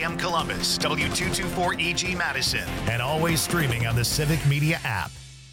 AM Columbus, W224EG Madison, and always streaming on the Civic Media app.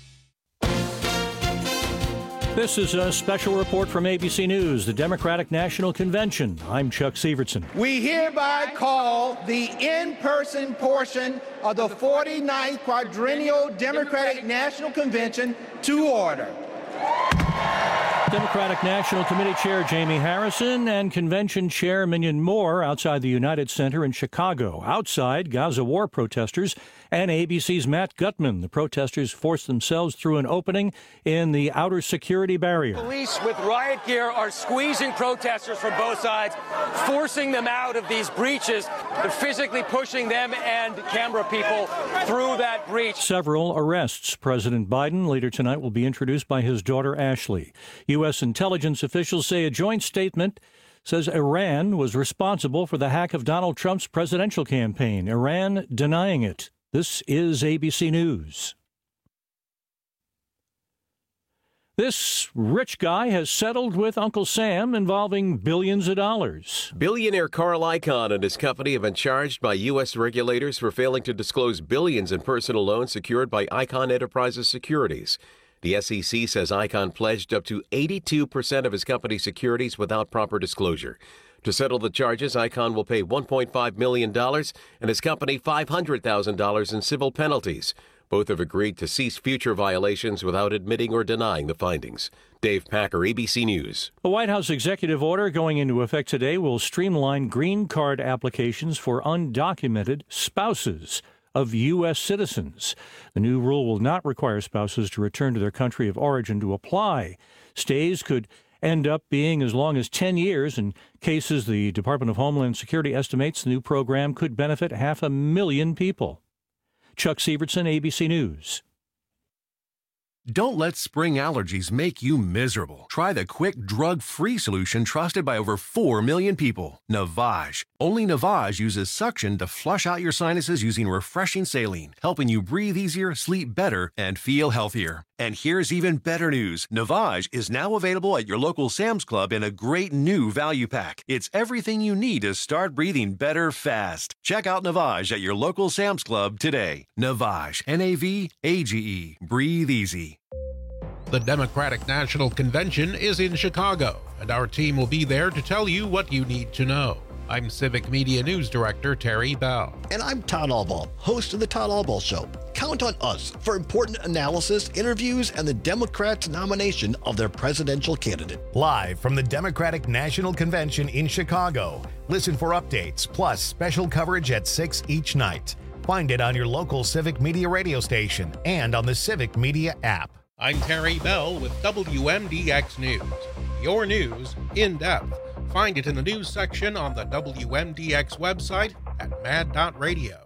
This is a special report from ABC News, the Democratic National Convention. I'm Chuck Sievertson. We hereby call the in-person portion of the 49th Quadrennial Democratic National Convention to order. Democratic National Committee Chair Jamie Harrison and Convention Chair Minion Moore outside the United Center in Chicago. Outside, Gaza war protesters and ABC's Matt Gutman. The protesters forced themselves through an opening in the outer security barrier. Police with riot gear are squeezing protesters from both sides, forcing them out of these breaches. They're physically pushing them and camera people through that breach. Several arrests. President Biden later tonight will be introduced by his daughter Ashley. U.S. intelligence officials say a joint statement says Iran was responsible for the hack of Donald Trump's presidential campaign. Iran denying it. This is ABC News. This rich guy has settled with Uncle Sam involving billions of dollars. Billionaire Carl Icahn and his company have been charged by U.S. regulators for failing to disclose billions in personal loans secured by Icahn Enterprises securities. The SEC says Icahn pledged up to 82% of his company's securities without proper disclosure. To settle the charges, Icahn will pay $1.5 million and his company $500,000 in civil penalties. Both have agreed to cease future violations without admitting or denying the findings. Dave Packer, ABC News. A White House executive order going into effect today will streamline green card applications for undocumented spouses of U.S. citizens. The new rule will not require spouses to return to their country of origin to apply. Stays could end up being as long as 10 years. In cases the Department of Homeland Security estimates the new program could benefit 500,000 people. Chuck Sievertson, ABC News. Don't let spring allergies make you miserable. Try the quick, drug-free solution trusted by over 4 million people. Navage. Only Navage uses suction to flush out your sinuses using refreshing saline, helping you breathe easier, sleep better, and feel healthier. And here's even better news. Navage is now available at your local Sam's Club in a great new value pack. It's everything you need to start breathing better fast. Check out Navage at your local Sam's Club today. Navage. Navage. Breathe easy. The Democratic National Convention is in Chicago, and our team will be there to tell you what you need to know. I'm Civic Media News Director Terry Bell. And I'm Todd Albaugh, host of The Todd Albaugh Show. Count on us for important analysis, interviews, and the Democrats' nomination of their presidential candidate. Live from the Democratic National Convention in Chicago. Listen for updates, plus special coverage at 6 each night. Find it on your local Civic Media radio station and on the Civic Media app. I'm Terry Bell with WMDX News. Your news in depth. Find it in the news section on the WMDX website at mad.radio.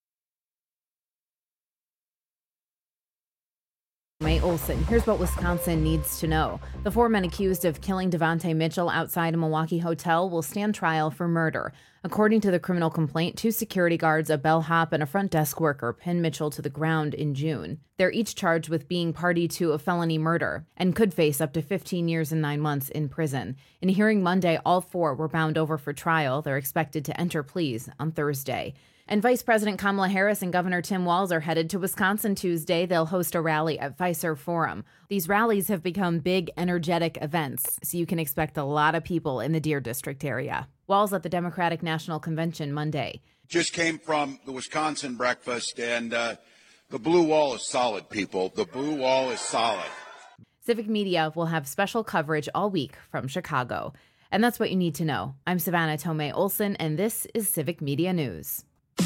May Olson. Here's what Wisconsin needs to know. The 4 men accused of killing Devontae Mitchell outside a Milwaukee hotel will stand trial for murder. According to the criminal complaint, 2 security guards, a bellhop, and a front desk worker pinned Mitchell to the ground in June. They're each charged with being party to a felony murder and could face up to 15 years and 9 months in prison. In a hearing Monday, all 4 were bound over for trial. They're expected to enter pleas on Thursday. And Vice President Kamala Harris and Governor Tim Walz are headed to Wisconsin Tuesday. They'll host a rally at Fiserv Forum. These rallies have become big, energetic events, so you can expect a lot of people in the Deer District area. Walz at the Democratic National Convention Monday. Just came from the Wisconsin breakfast, and the blue wall is solid, people. The blue wall is solid. Civic Media will have special coverage all week from Chicago. And that's what you need to know. I'm Savannah Tomei Olson, and this is Civic Media News.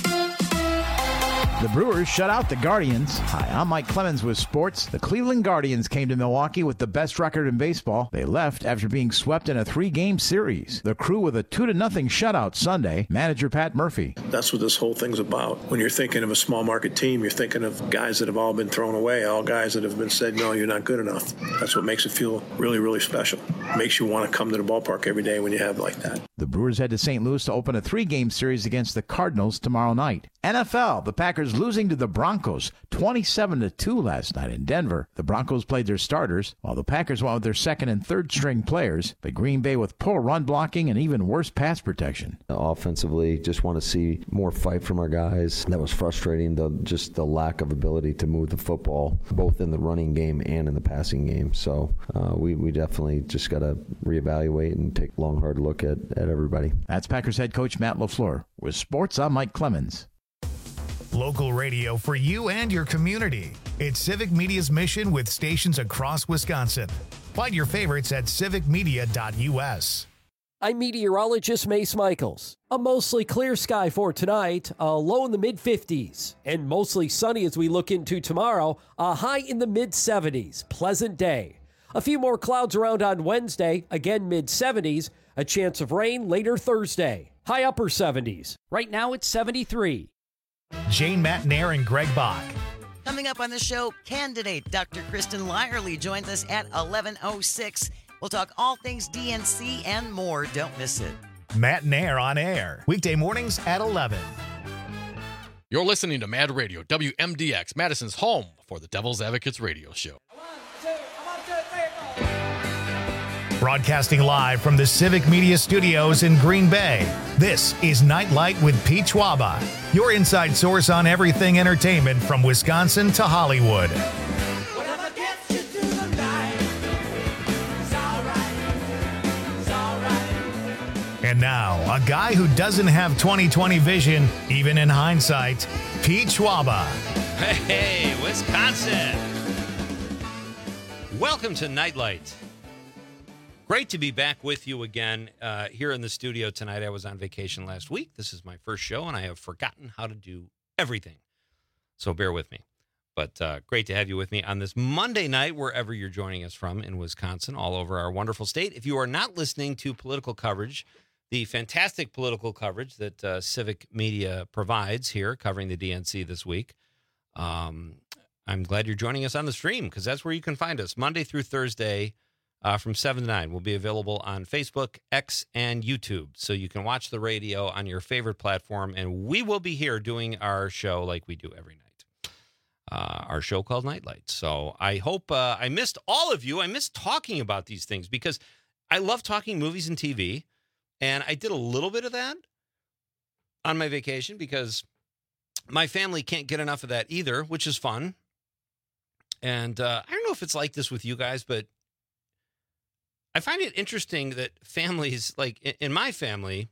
The Brewers shut out the Guardians. Hi, I'm Mike Clemens with sports. The Cleveland Guardians came to Milwaukee with the best record in baseball. They left after being swept in a 3-game series. The Crew with a 2-0 shutout Sunday. Manager Pat Murphy. That's what this whole thing's about. When you're thinking of a small market team, you're thinking of guys that have all been thrown away, all guys that have been said, no, you're not good enough. That's what makes it feel really, really special. Makes you want to come to the ballpark every day when you have like that. The Brewers head to St. Louis to open a 3-game series against the Cardinals tomorrow night. NFL, the Packers losing to the Broncos 27-2 last night in Denver. The Broncos played their starters, while the Packers went with their second and third string players, but Green Bay with poor run blocking and even worse pass protection. Offensively, just want to see more fight from our guys. That was frustrating, just the lack of ability to move the football, both in the running game and in the passing game. So we definitely just got to reevaluate and take a long, hard look at everybody. That's Packers head coach Matt LaFleur. With sports, I'm Mike Clemens. Local radio for you and your community. It's Civic Media's mission with stations across Wisconsin. Find your favorites at civicmedia.us. I'm meteorologist Mace Michaels. A mostly clear sky for tonight, a low in the mid-50s, and mostly sunny as we look into tomorrow, a high in the mid-70s. Pleasant day. A few more clouds around on Wednesday, again mid-70s, a chance of rain later Thursday. High upper 70s. Right now it's 73. Jane Matnair and Greg Bach. Coming up on the show, candidate Dr. Kristen Lyerly joins us at 11:06. We'll talk all things DNC and more. Don't miss it. Matnair on air. Weekday mornings at 11. You're listening to Mad Radio, WMDX, Madison's home for the Devil's Advocates radio show. Broadcasting live from the Civic Media Studios in Green Bay, this is Nightlight with Pete Schwaba, your inside source on everything entertainment from Wisconsin to Hollywood. And now, a guy who doesn't have 20/20 vision, even in hindsight, Pete Schwaba. Hey, Wisconsin! Welcome to Nightlight. Great to be back with you again here in the studio tonight. I was on vacation last week. This is my first show, and I have forgotten how to do everything. So bear with me. But great to have you with me on this Monday night, wherever you're joining us from in Wisconsin, all over our wonderful state. If you are not listening to political coverage, the fantastic political coverage that Civic Media provides here, covering the DNC this week, I'm glad you're joining us on the stream, because that's where you can find us Monday through Thursday from 7 to 9. We'll be available on Facebook, X, and YouTube. So you can watch the radio on your favorite platform, and we will be here doing our show like we do every night. Our show called Nightlight. So I hope I missed all of you. I missed talking about these things because I love talking movies and TV, and I did a little bit of that on my vacation because my family can't get enough of that either, which is fun. And I don't know if it's like this with you guys, but I find it interesting that families, like in my family,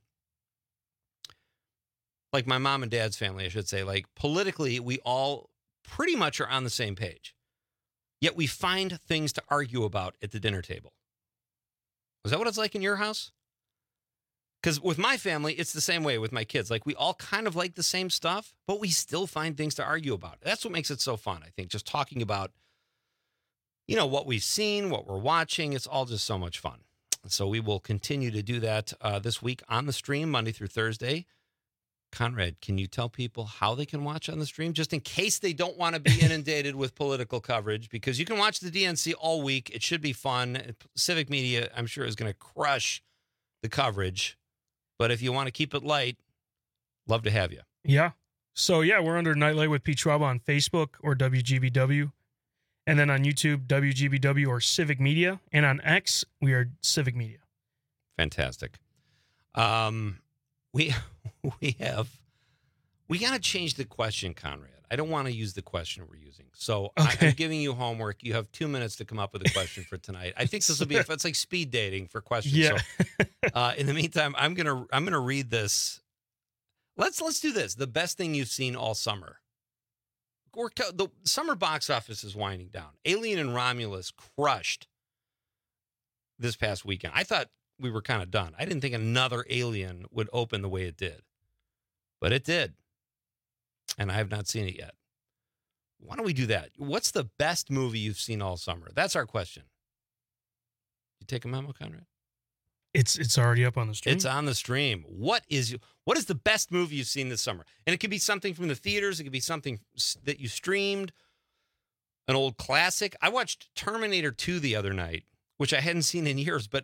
like my mom and dad's family, I should say, like politically, we all pretty much are on the same page. Yet we find things to argue about at the dinner table. Is that what it's like in your house? Because with my family, it's the same way with my kids. Like we all kind of like the same stuff, but we still find things to argue about. That's what makes it so fun, I think, just talking about, you know, what we've seen, what we're watching. It's all just so much fun. So we will continue to do that this week on the stream, Monday through Thursday. Conrad, can you tell people how they can watch on the stream, just in case they don't want to be inundated with political coverage? Because you can watch the DNC all week. It should be fun. Civic Media, I'm sure, is going to crush the coverage. But if you want to keep it light, love to have you. Yeah. So, yeah, we're under Nightlight with Pete Schwab on Facebook or WGBW. And then on YouTube, WGBW or Civic Media. And on X, we are Civic Media. Fantastic. We got to change the question, Conrad. I don't want to use the question we're using. So okay. I'm giving you homework. You have 2 minutes to come up with a question for tonight. I think this will be, it's like speed dating for questions. Yeah. So, in the meantime, I'm gonna read this. Let's do this. The best thing you've seen all summer. The summer box office is winding down. Alien and Romulus crushed this past weekend. I thought we were kind of done. I didn't think another Alien would open the way it did, but it did. And I have not seen it yet. Why don't we do that? What's the best movie you've seen all summer? That's our question. You take a memo, Conrad? It's already up on the stream. It's on the stream. What is the best movie you've seen this summer? And it could be something from the theaters. It could be something that you streamed, an old classic. I watched Terminator 2 the other night, which I hadn't seen in years, but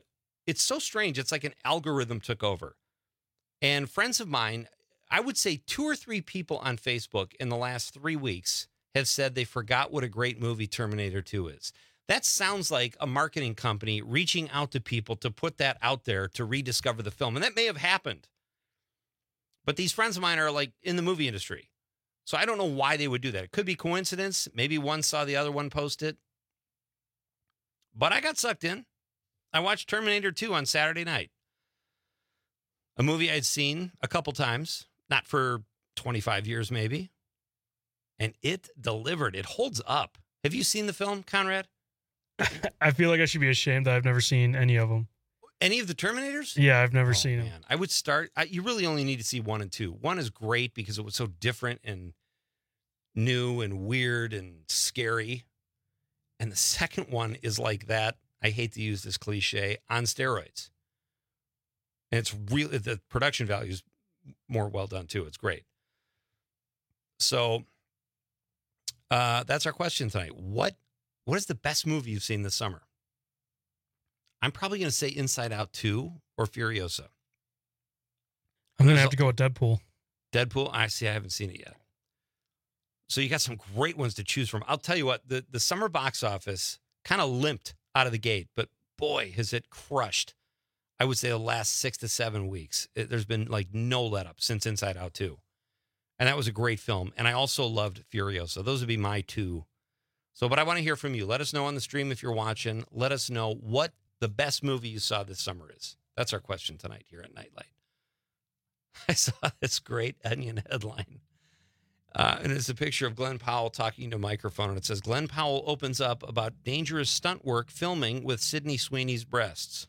It's so strange. It's like an algorithm took over. And friends of mine, I would say 2 or 3 people on Facebook in the last 3 weeks have said they forgot what a great movie Terminator 2 is. That sounds like a marketing company reaching out to people to put that out there to rediscover the film. And that may have happened. But these friends of mine are like in the movie industry. So I don't know why they would do that. It could be coincidence. Maybe one saw the other one post it. But I got sucked in. I watched Terminator 2 on Saturday night. A movie I'd seen a couple times, not for 25 years maybe. And it delivered. It holds up. Have you seen the film, Conrad? I feel like I should be ashamed that I've never seen any of them. Any of the Terminators? Yeah, I've never seen them. I would start. You really only need to see 1 and 2. 1 is great because it was so different and new and weird and scary. And the second one is like that. I hate to use this cliche, on steroids. And it's really, the production value is more well done too. It's great. So that's our question tonight. What is the best movie you've seen this summer? I'm probably going to say Inside Out 2 or Furiosa. I'm going to have to go with Deadpool. Deadpool? I haven't seen it yet. So you got some great ones to choose from. I'll tell you what, the summer box office kind of limped out of the gate, but boy, has it crushed. I would say the last 6 to 7 weeks. There's been like no let up since Inside Out 2. And that was a great film. And I also loved Furiosa. Those would be my 2. So, but I want to hear from you. Let us know on the stream if you're watching. Let us know what the best movie you saw this summer is. That's our question tonight here at Nightlight. I saw this great Onion headline. And it's a picture of Glenn Powell talking to a microphone. And it says, Glenn Powell opens up about dangerous stunt work filming with Sydney Sweeney's breasts.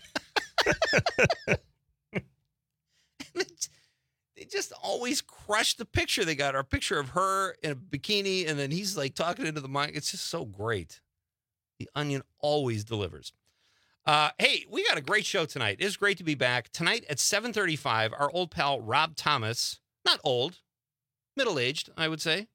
They just always crush the picture they got. Our picture of her in a bikini, and then he's like talking into the mic. It's just so great. The Onion always delivers. Hey, we got a great show tonight. It is great to be back. Tonight at 7:35, our old pal Rob Thomas, not old, middle-aged, I would say.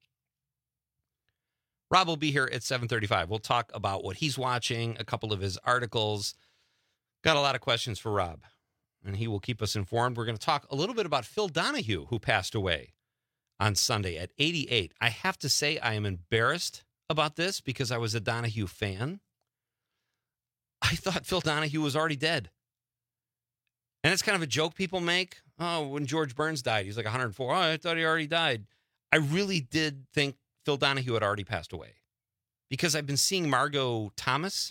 Rob will be here at 7:35. We'll talk about what he's watching, a couple of his articles. Got a lot of questions for Rob, and he will keep us informed. We're going to talk a little bit about Phil Donahue, who passed away on Sunday at 88. I have to say I am embarrassed about this because I was a Donahue fan. I thought Phil Donahue was already dead. And it's kind of a joke people make. Oh, when George Burns died, he's like 104. Oh, I thought he already died. I really did think Phil Donahue had already passed away because I've been seeing Marlo Thomas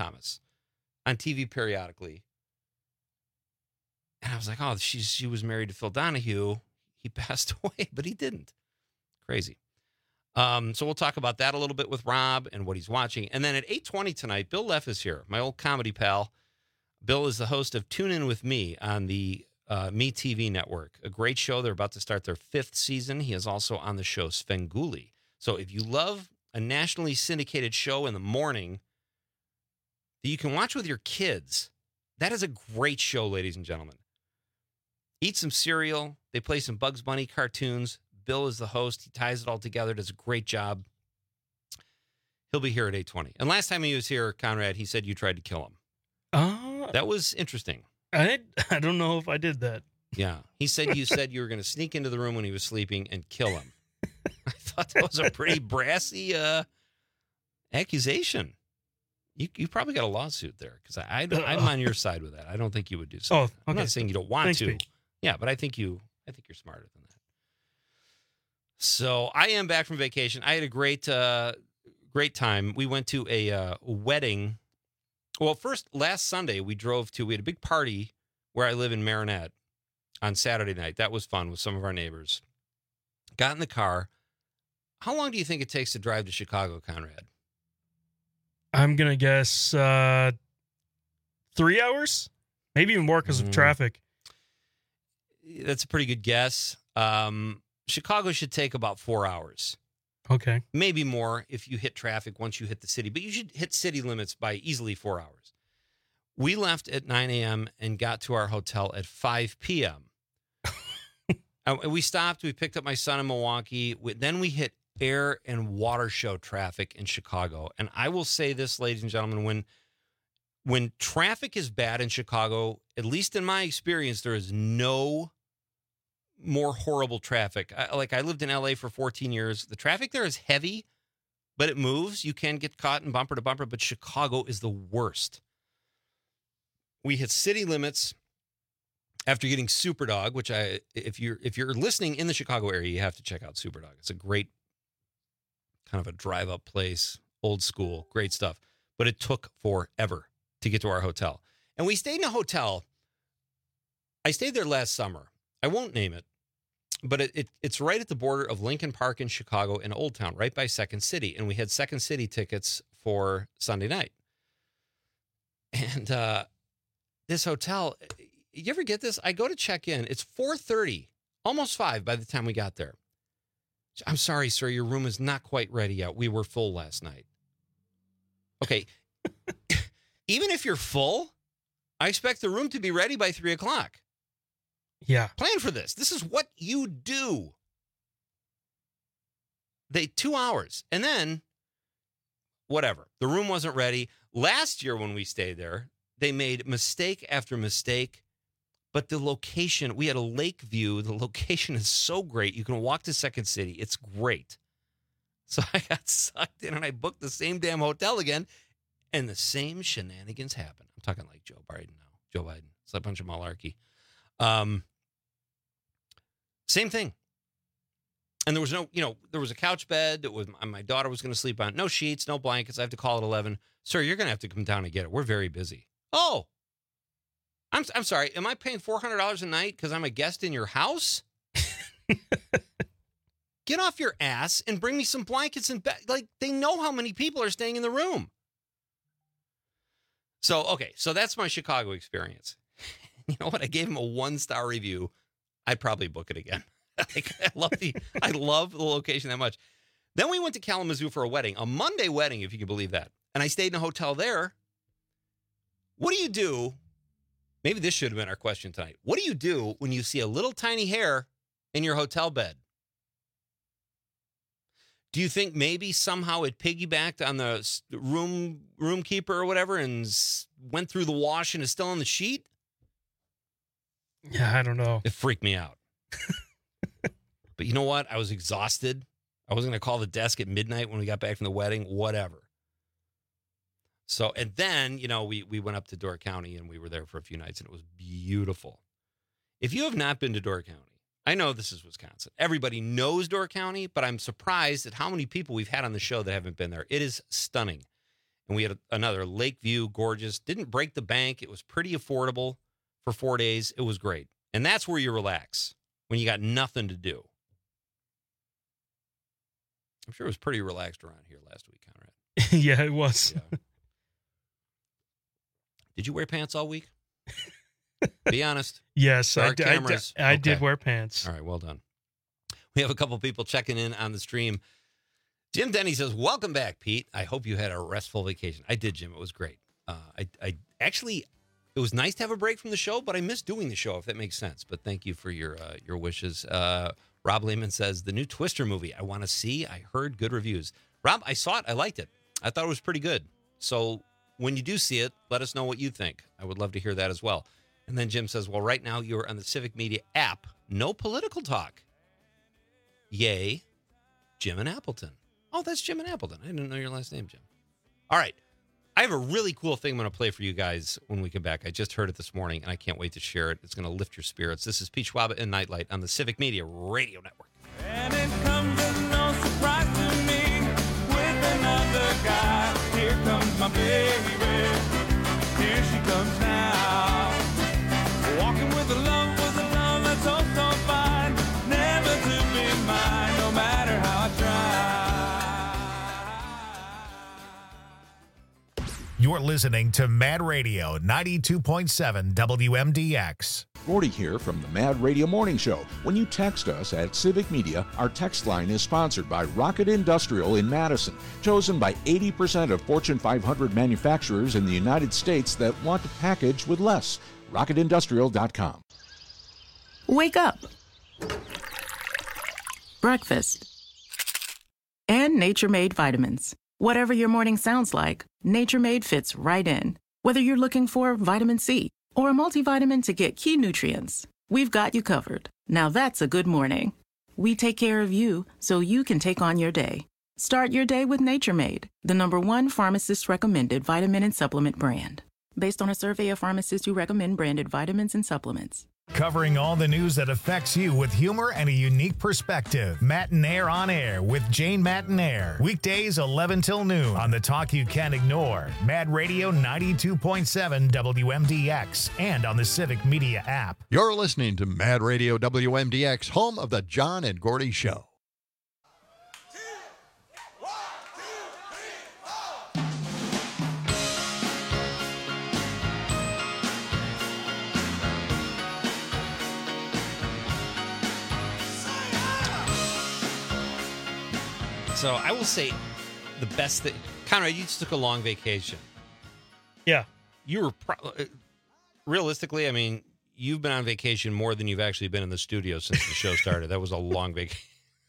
on TV periodically. And I was like, oh, she was married to Phil Donahue. He passed away, but he didn't. Crazy. So we'll talk about that a little bit with Rob and what he's watching. And then at 8:20 tonight, Bill Leff is here, my old comedy pal. Bill is the host of Tune In With Me on the Me TV network. A great show. They're about to start their 5th season. He is also on the show Svengoolie. So if you love a nationally syndicated show in the morning that you can watch with your kids, that is a great show, ladies and gentlemen. Eat some cereal. They play some Bugs Bunny cartoons. Bill is the host. He ties it all together, does a great job. He'll be here at 8:20. And last time he was here, Conrad, he said you tried to kill him. That was interesting. I don't know if I did that. Yeah. He said you were going to sneak into the room when he was sleeping and kill him. I thought that was a pretty brassy accusation. You probably got a lawsuit there because I'm on your side with that. I don't think you would do so. Okay. I'm not saying you don't want Thanks, to. Pete. Yeah, but I think you're smarter than that. So I am back from vacation. I had a great time. We went to a wedding. Well, first, last Sunday, we had a big party where I live in Marinette on Saturday night. That was fun with some of our neighbors. Got in the car. How long do you think it takes to drive to Chicago, Conrad? I'm going to guess 3 hours, maybe even more because of traffic. That's a pretty good guess. Chicago should take about 4 hours. Okay. Maybe more if you hit traffic once you hit the city, but you should hit city limits by easily 4 hours. We left at 9 a.m. and got to our hotel at 5 p.m. We stopped. We picked up my son in Milwaukee. Then we hit air and water show traffic in Chicago. And I will say this, ladies and gentlemen, when traffic is bad in Chicago, at least in my experience, there is no more horrible traffic. I lived in LA for 14 years. The traffic there is heavy, but it moves. You can get caught in bumper to bumper, but Chicago is the worst. We hit city limits after getting Superdog, which if you're listening in the Chicago area, you have to check out Superdog. It's a great kind of a drive-up place, old school, great stuff. But it took forever to get to our hotel. And we stayed in a hotel. I stayed there last summer. I won't name it, but it's right at the border of Lincoln Park in Chicago and Old Town, right by Second City. And we had Second City tickets for Sunday night. And this hotel, you ever get this? I go to check in. It's 4:30, almost 5 by the time we got there. I'm sorry, sir, your room is not quite ready yet. We were full last night. Okay. Even if you're full, I expect the room to be ready by 3 o'clock. Yeah. Plan for this. This is what you do. 2 hours. And then, whatever. The room wasn't ready. Last year when we stayed there, they made mistake after mistake. But the location, we had a lake view. The location is so great. You can walk to Second City. It's great. So I got sucked in and I booked the same damn hotel again. And the same shenanigans happened. I'm talking like Joe Biden now. Joe Biden. It's a bunch of malarkey. Same thing. And there was there was a couch bed that my daughter was going to sleep on. No sheets, no blankets. I have to call at 11. Sir, you're going to have to come down and get it. We're very busy. Oh, I'm sorry. Am I paying $400 a night because I'm a guest in your house? Get off your ass and bring me some blankets and bed. Like, they know how many people are staying in the room. So, okay. So that's my Chicago experience. You know what? I gave him a 1-star review. I'd probably book it again. I love the location that much. Then we went to Kalamazoo for a wedding, a Monday wedding, if you can believe that. And I stayed in a hotel there. What do you do? Maybe this should have been our question tonight. What do you do when you see a little tiny hair in your hotel bed? Do you think maybe somehow it piggybacked on the room keeper or whatever and went through the wash and is still on the sheet? Yeah, I don't know. It freaked me out. But you know what? I was exhausted. I wasn't going to call the desk at midnight when we got back from the wedding, whatever. So, and then, we went up to Door County and we were there for a few nights and it was beautiful. If you have not been to Door County, I know this is Wisconsin. Everybody knows Door County, but I'm surprised at how many people we've had on the show that haven't been there. It is stunning. And we had another Lakeview, gorgeous. Didn't break the bank. It was pretty affordable for 4 days. It was great. And that's where you relax when you got nothing to do. I'm sure it was pretty relaxed around here last week, Conrad. Yeah, it was. Yeah. Did you wear pants all week? Be honest. Yes, I Okay. did wear pants. All right, well done. We have a couple people checking in on the stream. Jim Denny says, welcome back, Pete. I hope you had a restful vacation. I did, Jim. It was great. I actually, it was nice to have a break from the show, but I missed doing the show, if that makes sense. But thank you for your wishes. Rob Lehman says, the new Twister movie I want to see. I heard good reviews. Rob, I saw it. I liked it. I thought it was pretty good. So when you do see it, let us know what you think. I would love to hear that as well. And then Jim says, well, right now you're on the Civic Media app. No political talk. Yay, Jim and Appleton. Oh, that's Jim and Appleton. I didn't know your last name, Jim. All right. I have a really cool thing I'm going to play for you guys when we come back. I just heard it this morning, and I can't wait to share it. It's going to lift your spirits. This is Pete Schwab and Nightlight on the Civic Media Radio Network. And it comes as no surprise to me with another guy. Here comes my baby. Here she comes now. Walking with a love that's so, so fine. Never to be mine, no matter how I try. You're listening to Mad Radio 92.7 WMDX. Gordy here from the Mad Radio Morning Show. When you text us at Civic Media, our text line is sponsored by Rocket Industrial in Madison, chosen by 80% of Fortune 500 manufacturers in the United States that want to package with less. RocketIndustrial.com. Wake up. Breakfast. And Nature Made vitamins. Whatever your morning sounds like, Nature Made fits right in. Whether you're looking for vitamin C or a multivitamin to get key nutrients, we've got you covered. Now that's a good morning. We take care of you so you can take on your day. Start your day with Nature Made, the #1 pharmacist-recommended vitamin and supplement brand. Based on a survey of pharmacists who recommend branded vitamins and supplements. Covering all the news that affects you with humor and a unique perspective. Matinaire on Air with Jane Matinaire. Weekdays 11 till noon on the talk you can't ignore. Mad Radio 92.7 WMDX and on the Civic Media app. You're listening to Mad Radio WMDX, home of the John and Gordy Show. So I will say the best thing, Conrad, you just took a long vacation. Yeah. You were, realistically, I mean, you've been on vacation more than you've actually been in the studio since the show started. That was a long vacation.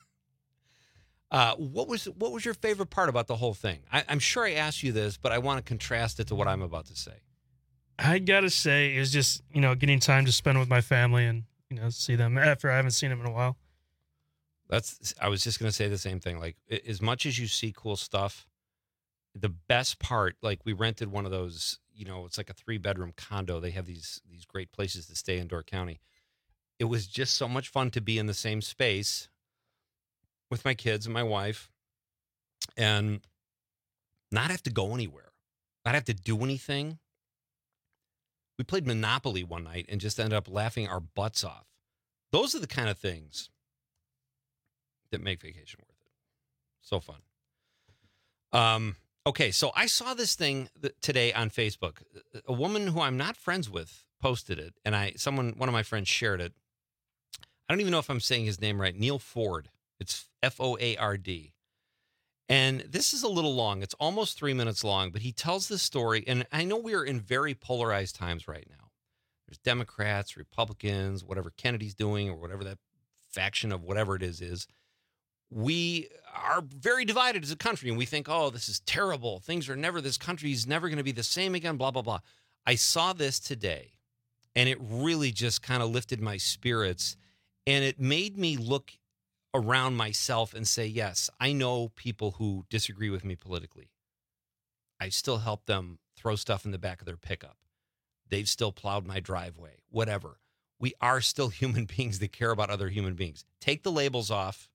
What was your favorite part about the whole thing? I'm sure I asked you this, but I want to contrast it to what I'm about to say. I got to say, it was just, getting time to spend with my family and, see them after I haven't seen them in a while. I was just going to say the same thing. Like, as much as you see cool stuff, the best part, like, we rented one of those, it's like a 3-bedroom condo. They have these great places to stay in Door County. It was just so much fun to be in the same space with my kids and my wife and not have to go anywhere, not have to do anything. We played Monopoly one night and just ended up laughing our butts off. Those are the kind of things that make vacation worth it. So fun. Okay, so I saw this thing today on Facebook. A woman who I'm not friends with posted it, and one of my friends shared it. I don't even know if I'm saying his name right. Neil Ford. It's F-O-A-R-D. And this is a little long. It's almost 3 minutes long, but he tells this story, and I know we are in very polarized times right now. There's Democrats, Republicans, whatever Kennedy's doing, or whatever that faction of whatever it is. We are very divided as a country, and we think, oh, this is terrible. This country's never going to be the same again, blah, blah, blah. I saw this today, and it really just kind of lifted my spirits, and it made me look around myself and say, yes, I know people who disagree with me politically. I still help them throw stuff in the back of their pickup. They've still plowed my driveway, whatever. We are still human beings that care about other human beings. Take the labels off.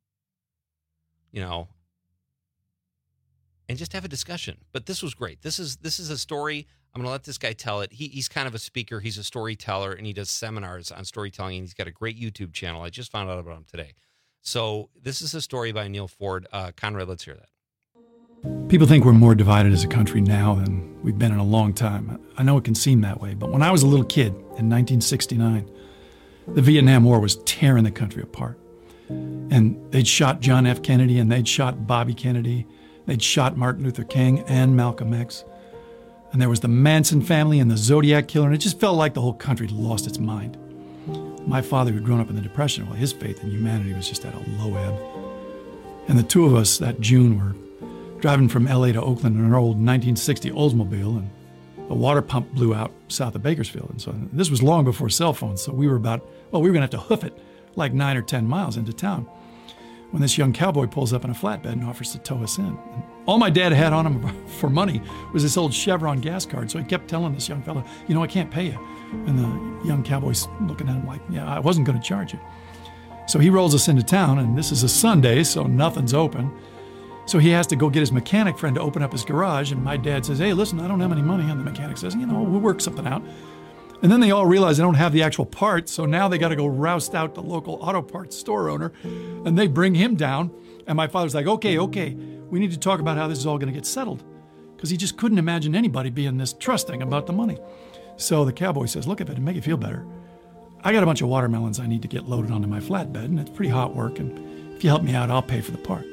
And just have a discussion. But this was great. This is a story. I'm going to let this guy tell it. He's kind of a speaker. He's a storyteller, and he does seminars on storytelling, and he's got a great YouTube channel. I just found out about him today. So this is a story by Neil Ford. Conrad, let's hear that. People think we're more divided as a country now than we've been in a long time. I know it can seem that way, but when I was a little kid in 1969, the Vietnam War was tearing the country apart. And they'd shot John F. Kennedy, and they'd shot Bobby Kennedy. They'd shot Martin Luther King and Malcolm X. And there was the Manson family and the Zodiac killer, and it just felt like the whole country had lost its mind. My father, who'd grown up in the Depression, well, his faith in humanity was just at a low ebb. And the two of us that June were driving from L.A. to Oakland in an old 1960 Oldsmobile, and the water pump blew out south of Bakersfield. And so this was long before cell phones, so we were going to have to hoof it like 9 or 10 miles into town, when this young cowboy pulls up in a flatbed and offers to tow us in. And all my dad had on him for money was this old Chevron gas card, so he kept telling this young fellow, I can't pay you. And the young cowboy's looking at him like, yeah, I wasn't going to charge you. So he rolls us into town, and this is a Sunday, so nothing's open. So he has to go get his mechanic friend to open up his garage, and my dad says, hey, listen, I don't have any money. And the mechanic says, we'll work something out. And then they all realize they don't have the actual parts, so now they got to go roust out the local auto parts store owner, and they bring him down. And my father's like, okay, we need to talk about how this is all going to get settled, because he just couldn't imagine anybody being this trusting about the money. So the cowboy says, look, if it'd make you feel better, I got a bunch of watermelons I need to get loaded onto my flatbed, and it's pretty hot work, and if you help me out, I'll pay for the part.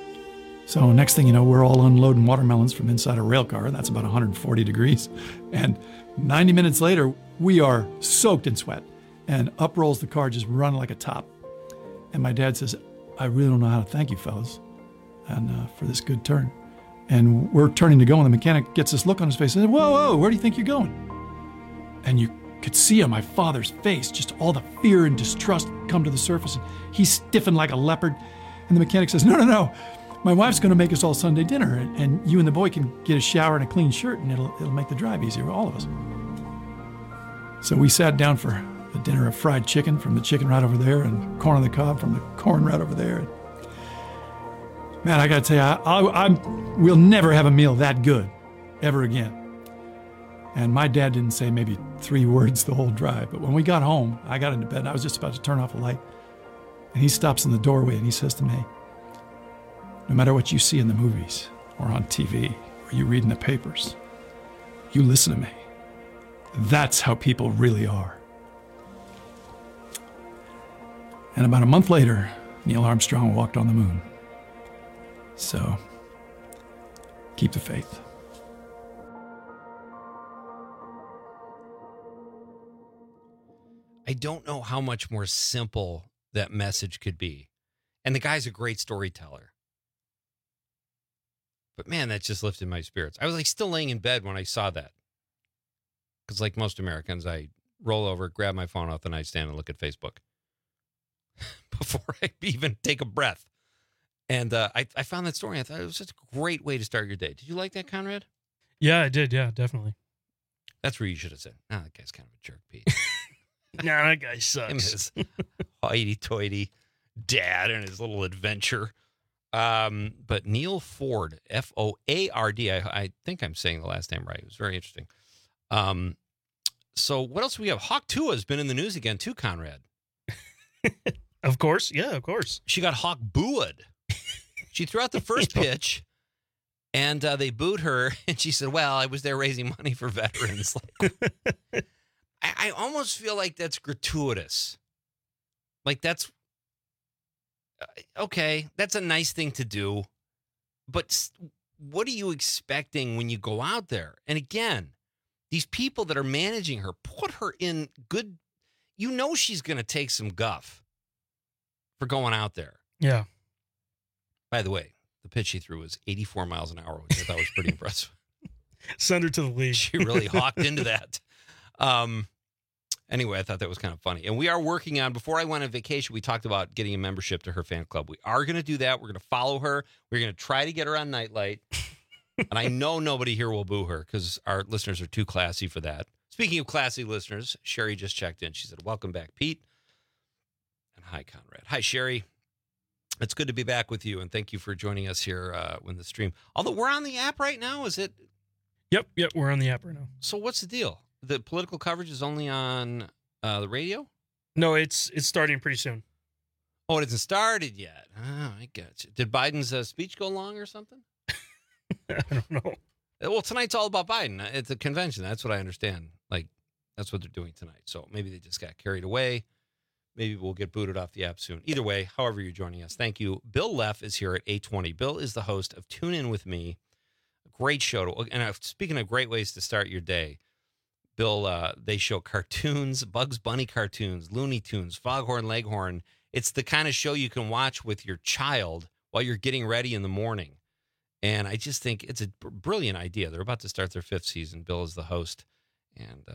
So next thing you know, we're all unloading watermelons from inside a rail car. That's about 140 degrees. And 90 minutes later, we are soaked in sweat. And up rolls the car, just running like a top. And my dad says, I really don't know how to thank you, fellas, and for this good turn. And we're turning to go, and the mechanic gets this look on his face and says, whoa, whoa, where do you think you're going? And you could see on my father's face just all the fear and distrust come to the surface. And he stiffened like a leopard. And the mechanic says, no. My wife's going to make us all Sunday dinner, and you and the boy can get a shower and a clean shirt, and it'll make the drive easier for all of us. So we sat down for a dinner of fried chicken from the chicken right over there, and corn on the cob from the corn right over there. Man, I got to tell you, we'll never have a meal that good ever again. And my dad didn't say maybe 3 words the whole drive, but when we got home, I got into bed, and I was just about to turn off the light, and he stops in the doorway, and he says to me, no matter what you see in the movies or on TV or you read in the papers, you listen to me. That's how people really are. And about a month later, Neil Armstrong walked on the moon. So, keep the faith. I don't know how much more simple that message could be. And the guy's a great storyteller. But man, that just lifted my spirits. I was like still laying in bed when I saw that. Because like most Americans, I roll over, grab my phone off the nightstand and look at Facebook before I even take a breath. And I found that story. I thought it was just a great way to start your day. Did you like that, Conrad? Yeah, I did. Yeah, definitely. That's where you should have said, that guy's kind of a jerk, Pete. Nah, that guy sucks. Him his hoity-toity dad and his little adventure. But Neil Ford, F-O-A-R-D, I think I'm saying the last name right. It was very interesting. So what else do we have? Hawk Tua has been in the news again too, Conrad. Of course. Yeah, of course. She got Hawk booed. She threw out the first pitch, and they booed her, and she said, well, I was there raising money for veterans. Like, I almost feel like that's gratuitous. Like that's... okay, that's a nice thing to do, but what are you expecting when you go out there? And again, these people that are managing her, put her in good, she's going to take some guff for going out there. Yeah. By the way, the pitch she threw was 84 miles an hour, which I thought was pretty impressive. Send her to the league. She really hawked into that. Anyway, I thought that was kind of funny. And we are working on, before I went on vacation, we talked about getting a membership to her fan club. We are going to do that. We're going to follow her. We're going to try to get her on Nightlight. And I know nobody here will boo her because our listeners are too classy for that. Speaking of classy listeners, Sherry just checked in. She said, welcome back, Pete. And hi, Conrad. Hi, Sherry. It's good to be back with you. And thank you for joining us here in the stream. Although we're on the app right now, is it? Yep, we're on the app right now. So what's the deal? The political coverage is only on the radio? No, it's starting pretty soon. Oh, it hasn't started yet. Oh, I got you. Did Biden's speech go long or something? I don't know. Well, tonight's all about Biden. It's a convention. That's what I understand. Like, that's what they're doing tonight. So maybe they just got carried away. Maybe we'll get booted off the app soon. Either way, however you're joining us, thank you. Bill Leff is here at 8:20. Bill is the host of Tune In With Me. A great show. And speaking of great ways to start your day, Bill, they show cartoons, Bugs Bunny cartoons, Looney Tunes, Foghorn Leghorn. It's the kind of show you can watch with your child while you're getting ready in the morning. And I just think it's a brilliant idea. They're about to start their 5th season. Bill is the host and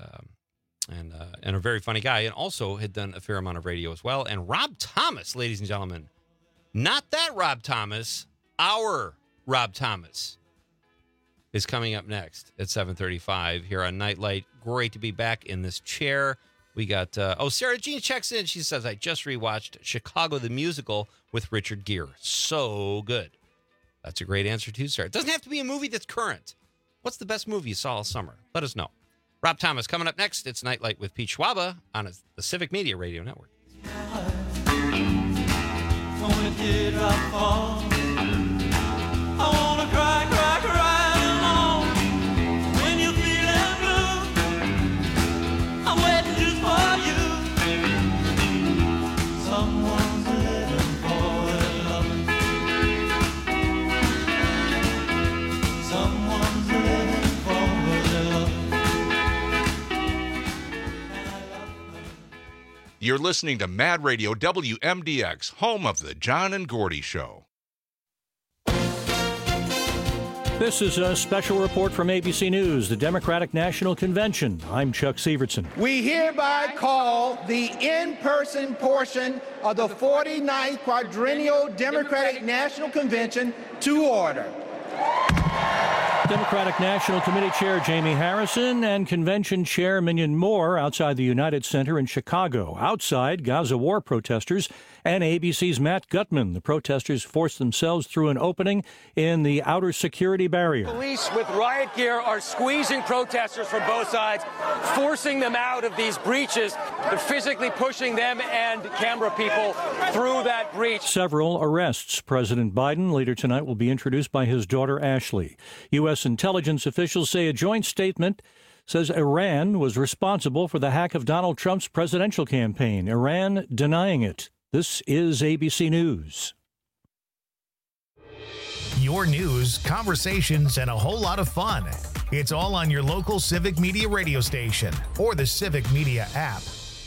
a very funny guy, and also had done a fair amount of radio as well. And Rob Thomas, ladies and gentlemen, not that Rob Thomas, our Rob Thomas, is coming up next at 7:35 here on Nightlight. Great to be back in this chair. We got, Sarah Jean checks in. She says, I just rewatched Chicago the Musical with Richard Gere. So good. That's a great answer too, Sarah. It doesn't have to be a movie that's current. What's the best movie you saw all summer? Let us know. Rob Thomas coming up next. It's Nightlight with Pete Schwaba on the Civic Media Radio Network. When did I fall? I wanna cry, cry, cry alone. When you're feeling blue, I'm waiting just for you. Someone's living for their love. Someone's living for their love. You're listening to Mad Radio WMDX, home of the John and Gordy Show. This is a special report from ABC News, the Democratic National Convention. I'm Chuck Sievertson. We hereby call the in-person portion of the 49th Quadrennial Democratic National Convention to order. Democratic National Committee Chair Jamie Harrison and Convention Chair Minion Moore outside the United Center in Chicago. Outside, Gaza war protesters and ABC's Matt Gutman. The protesters forced themselves through an opening in the outer security barrier. Police with riot gear are squeezing protesters from both sides, forcing them out of these breaches, but physically pushing them and camera people through that breach. Several arrests. President Biden later tonight will be introduced by his daughter Ashley. U.S. intelligence officials say a joint statement says Iran was responsible for the hack of Donald Trump's presidential campaign. Iran denying it. This is ABC News. Your news, conversations, and a whole lot of fun. It's all on your local Civic Media radio station or the Civic Media app.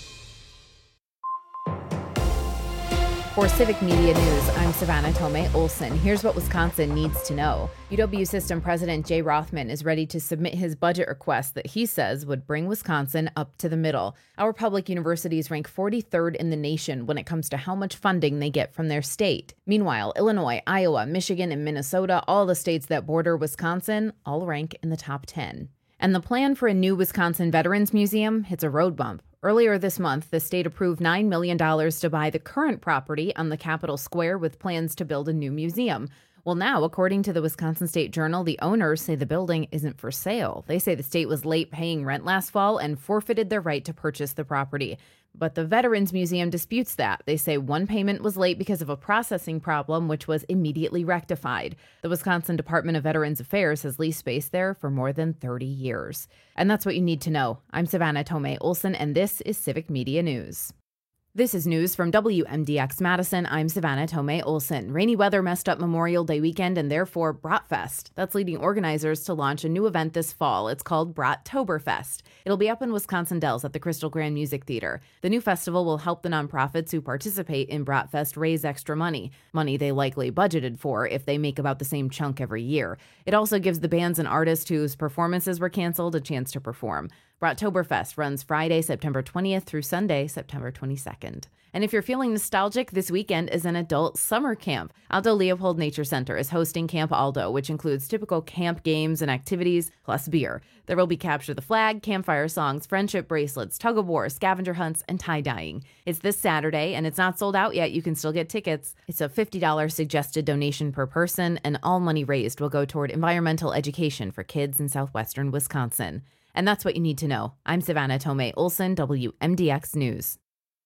For Civic Media News, I'm Savannah Tomei Olson. Here's what Wisconsin needs to know. UW System President Jay Rothman is ready to submit his budget request that he says would bring Wisconsin up to the middle. Our public universities rank 43rd in the nation when it comes to how much funding they get from their state. Meanwhile, Illinois, Iowa, Michigan, and Minnesota, all the states that border Wisconsin, all rank in the top 10. And the plan for a new Wisconsin Veterans Museum hits a road bump. Earlier this month, the state approved $9 million to buy the current property on the Capitol Square with plans to build a new museum. Well, now, according to the Wisconsin State Journal, the owners say the building isn't for sale. They say the state was late paying rent last fall and forfeited their right to purchase the property. But the Veterans Museum disputes that. They say one payment was late because of a processing problem, which was immediately rectified. The Wisconsin Department of Veterans Affairs has leased space there for more than 30 years. And that's what you need to know. I'm Savannah Tomei Olson, and this is Civic Media News. This is news from WMDX Madison. I'm Savannah Tomei Olson. Rainy weather messed up Memorial Day weekend and therefore Bratfest. That's leading organizers to launch a new event this fall. It's called Brattoberfest. It'll be up in Wisconsin Dells at the Crystal Grand Music Theater. The new festival will help the nonprofits who participate in Bratfest raise extra money they likely budgeted for if they make about the same chunk every year. It also gives the bands and artists whose performances were canceled a chance to perform. Brattoberfest runs Friday, September 20th through Sunday, September 22nd. And if you're feeling nostalgic, this weekend is an adult summer camp. Aldo Leopold Nature Center is hosting Camp Aldo, which includes typical camp games and activities, plus beer. There will be capture the flag, campfire songs, friendship bracelets, tug-of-war, scavenger hunts, and tie-dyeing. It's this Saturday, and it's not sold out yet. You can still get tickets. It's a $50 suggested donation per person, and all money raised will go toward environmental education for kids in southwestern Wisconsin. And that's what you need to know. I'm Savannah Tomei Olson, WMDX News.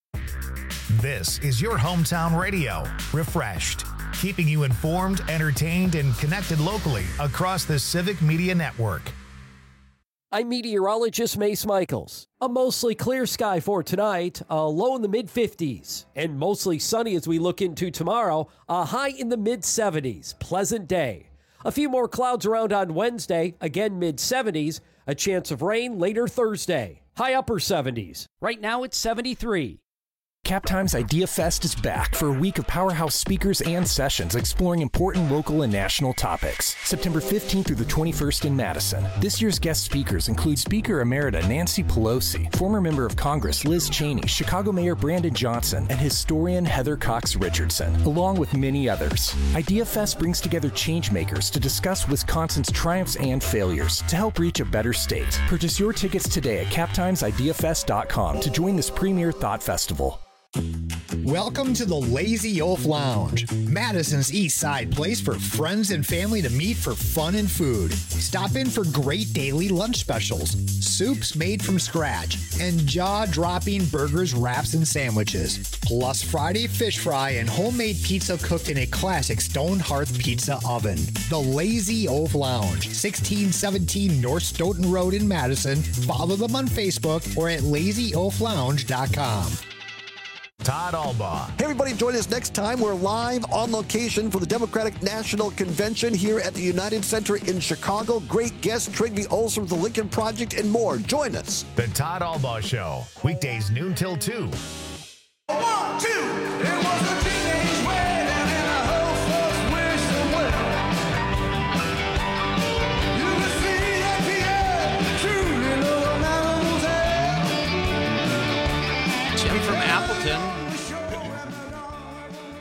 This is your hometown radio, refreshed, keeping you informed, entertained, and connected locally across the Civic Media Network. I'm meteorologist Mace Michaels. A mostly clear sky for tonight, a low in the mid-50s, and mostly sunny as we look into tomorrow, a high in the mid-70s. Pleasant day. A few more clouds around on Wednesday, again mid-70s, a chance of rain later Thursday. High upper 70s. Right now it's 73. Cap Times Idea Fest is back for a week of powerhouse speakers and sessions exploring important local and national topics. September 15th through the 21st in Madison. This year's guest speakers include Speaker Emerita Nancy Pelosi, former member of Congress Liz Cheney, Chicago Mayor Brandon Johnson, and historian Heather Cox Richardson, along with many others. Idea Fest brings together changemakers to discuss Wisconsin's triumphs and failures to help reach a better state. Purchase your tickets today at captimesideafest.com to join this premier thought festival. Welcome to the Lazy Oaf Lounge, Madison's East Side place for friends and family to meet for fun and food. Stop in for great daily lunch specials, soups made from scratch, and jaw-dropping burgers, wraps, and sandwiches. Plus Friday fish fry and homemade pizza cooked in a classic stone hearth pizza oven. The Lazy Oaf Lounge, 1617 North Stoughton Road in Madison. Follow them on Facebook or at lazyoaflounge.com. Todd Albaugh. Hey, everybody, join us next time. We're live on location for the Democratic National Convention here at the United Center in Chicago. Great guests, Trygve Olsen with the Lincoln Project, and more. Join us. The Todd Albaugh Show, weekdays noon till 2. 1, 2. It was a teenage wedding and I hope folks wish them well.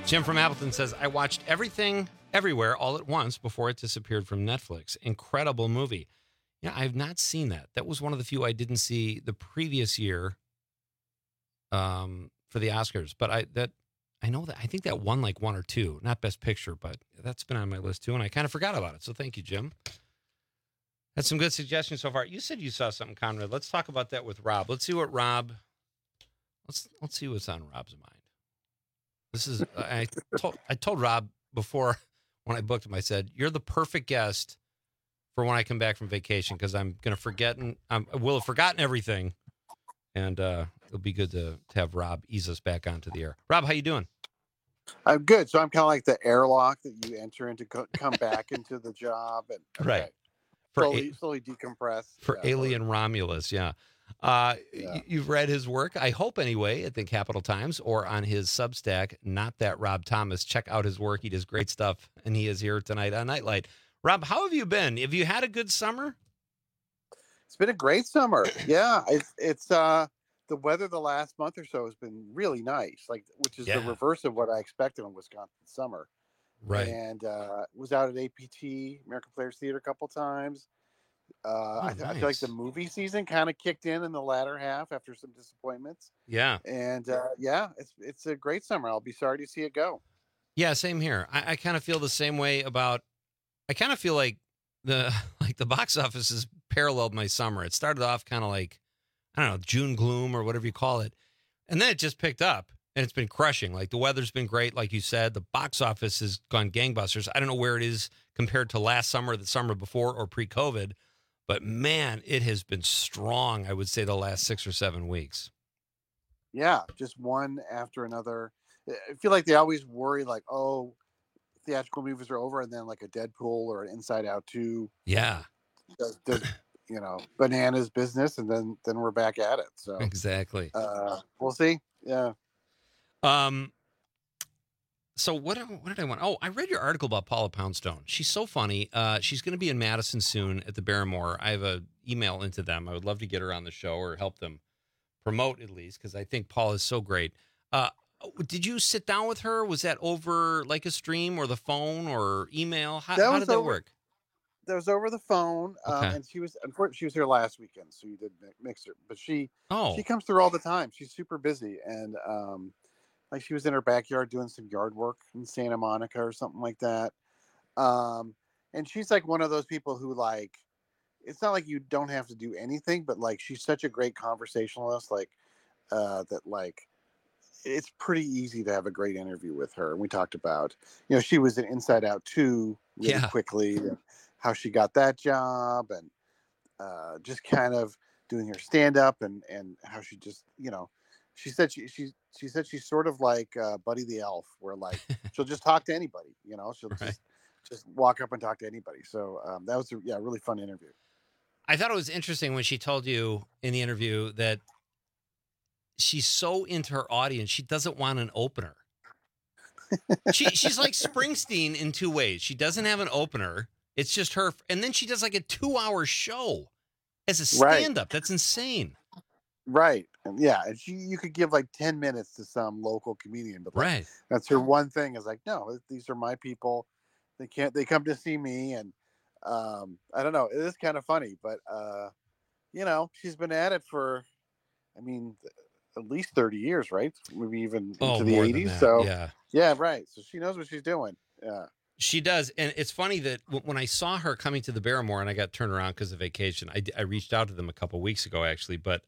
Jim from Appleton says, I watched Everything Everywhere all at once before it disappeared from Netflix. Incredible movie. Yeah, I have not seen that. That was one of the few I didn't see the previous year for the Oscars. But I think that won like 1 or 2, not Best Picture, but that's been on my list too, and I kind of forgot about it. So thank you, Jim. That's some good suggestions so far. You said you saw something, Conrad. Let's talk about that with Rob. Let's see what Rob. Let's see what's on Rob's mind. This is I told Rob before when I booked him. I said, "You're the perfect guest for when I come back from vacation because I'm going to forget and I will have forgotten everything, and it'll be good to have Rob ease us back onto the air." Rob, how you doing? I'm good. So I'm kind of like the airlock that you enter into, come back into the job, and Right. slowly decompress For Alien Romulus, yeah. You've read his work, I hope anyway, at the Capital Times or on his Substack, Not That Rob Thomas. Check out his work. He does great stuff, and he is here tonight on Nightlight. Rob, how have you been? Have you had a good summer? It's been a great summer. Yeah, it's the weather the last month or so has been really nice, which is the reverse of what I expected in Wisconsin summer. Right. And was out at APT, American Players Theater, a couple times. I feel like the movie season kind of kicked in the latter half after some disappointments. Yeah. And it's a great summer. I'll be sorry to see it go. Yeah, same here. I kind of feel the same way about. I kind of feel like the box office has paralleled my summer. It started off kind of like, I don't know, June gloom or whatever you call it, and then it just picked up and it's been crushing. Like the weather's been great, like you said. The box office has gone gangbusters. I don't know where it is compared to last summer, the summer before, or pre-COVID. But, man, it has been strong, I would say, the last 6 or 7 weeks. Yeah, just one after another. I feel like they always worry, like, oh, theatrical movies are over, and then, like, a Deadpool or an Inside Out 2 Yeah. does bananas business, and then we're back at it. So Exactly. We'll see. Yeah. So what did I want? Oh, I read your article about Paula Poundstone. She's so funny. She's going to be in Madison soon at the Barrymore. I have an email into them. I would love to get her on the show or help them promote at least because I think Paula is so great. Did you sit down with her? Was that over like a stream or the phone or email? How did that work? That was over the phone, Okay. and she was here last weekend, so you did mix her. But she comes through all the time. She's super busy, and like she was in her backyard doing some yard work in Santa Monica or something like that. And she's like one of those people who like, it's not like you don't have to do anything, but like she's such a great conversationalist, that like it's pretty easy to have a great interview with her. And we talked about, she was in Inside Out 2 really quickly, and how she got that job, and just kind of doing her stand up, and how she just, she said she said she's sort of like Buddy the Elf, where like she'll just talk to anybody, she'll just walk up and talk to anybody. So that was a really fun interview. I thought it was interesting when she told you in the interview that she's so into her audience, she doesn't want an opener. She's like Springsteen in two ways. She doesn't have an opener. It's just her. And then she does like a 2-hour show as a stand-up. That's insane. Right. And yeah, and you could give like 10 minutes to some local comedian, but like, that's her one thing is like, no, these are my people. They come to see me. And I don't know. It is kind of funny, but she's been at it for, at least 30 years, right? Maybe even into the 80s. So yeah, right. So she knows what she's doing. Yeah. She does. And it's funny that when I saw her coming to the Barrymore and I got turned around because of vacation, I reached out to them a couple of weeks ago, actually, but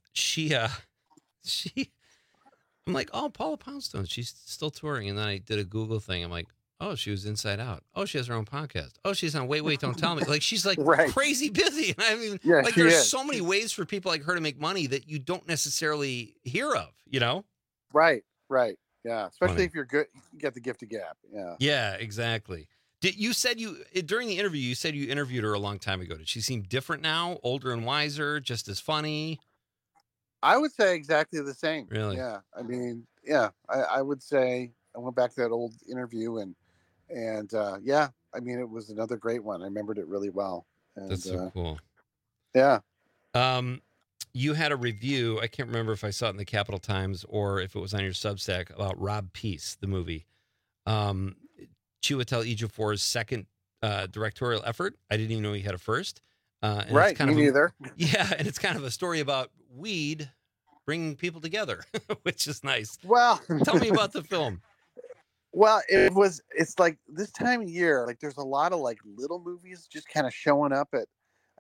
I'm like, oh, Paula Poundstone, she's still touring. And then I did a Google thing. I'm like, oh, she was Inside Out. Oh, she has her own podcast. Oh, she's on Wait, Don't Tell Me. Like, she's like crazy busy. And there's so many ways for people like her to make money that you don't necessarily hear of, Right. Yeah. Especially if you're good, you get the gift of gab. Yeah. Yeah, exactly. You said during the interview, you said you interviewed her a long time ago. Did she seem different now, older and wiser, just as funny? I would say exactly the same. Really? Yeah. I would say I went back to that old interview and it was another great one. I remembered it really well. And, that's so cool. Yeah. You had a review. I can't remember if I saw it in the Capital Times or if it was on your Substack about Rob Peace, the movie. Chiwetel Ejiofor's second directorial effort. I didn't even know he had a first. And Right, it's kind me of neither. Yeah, and it's kind of a story about weed bringing people together, which is nice. Well, tell me about the film. Well, it's like this time of year, like there's a lot of like little movies just kind of showing up at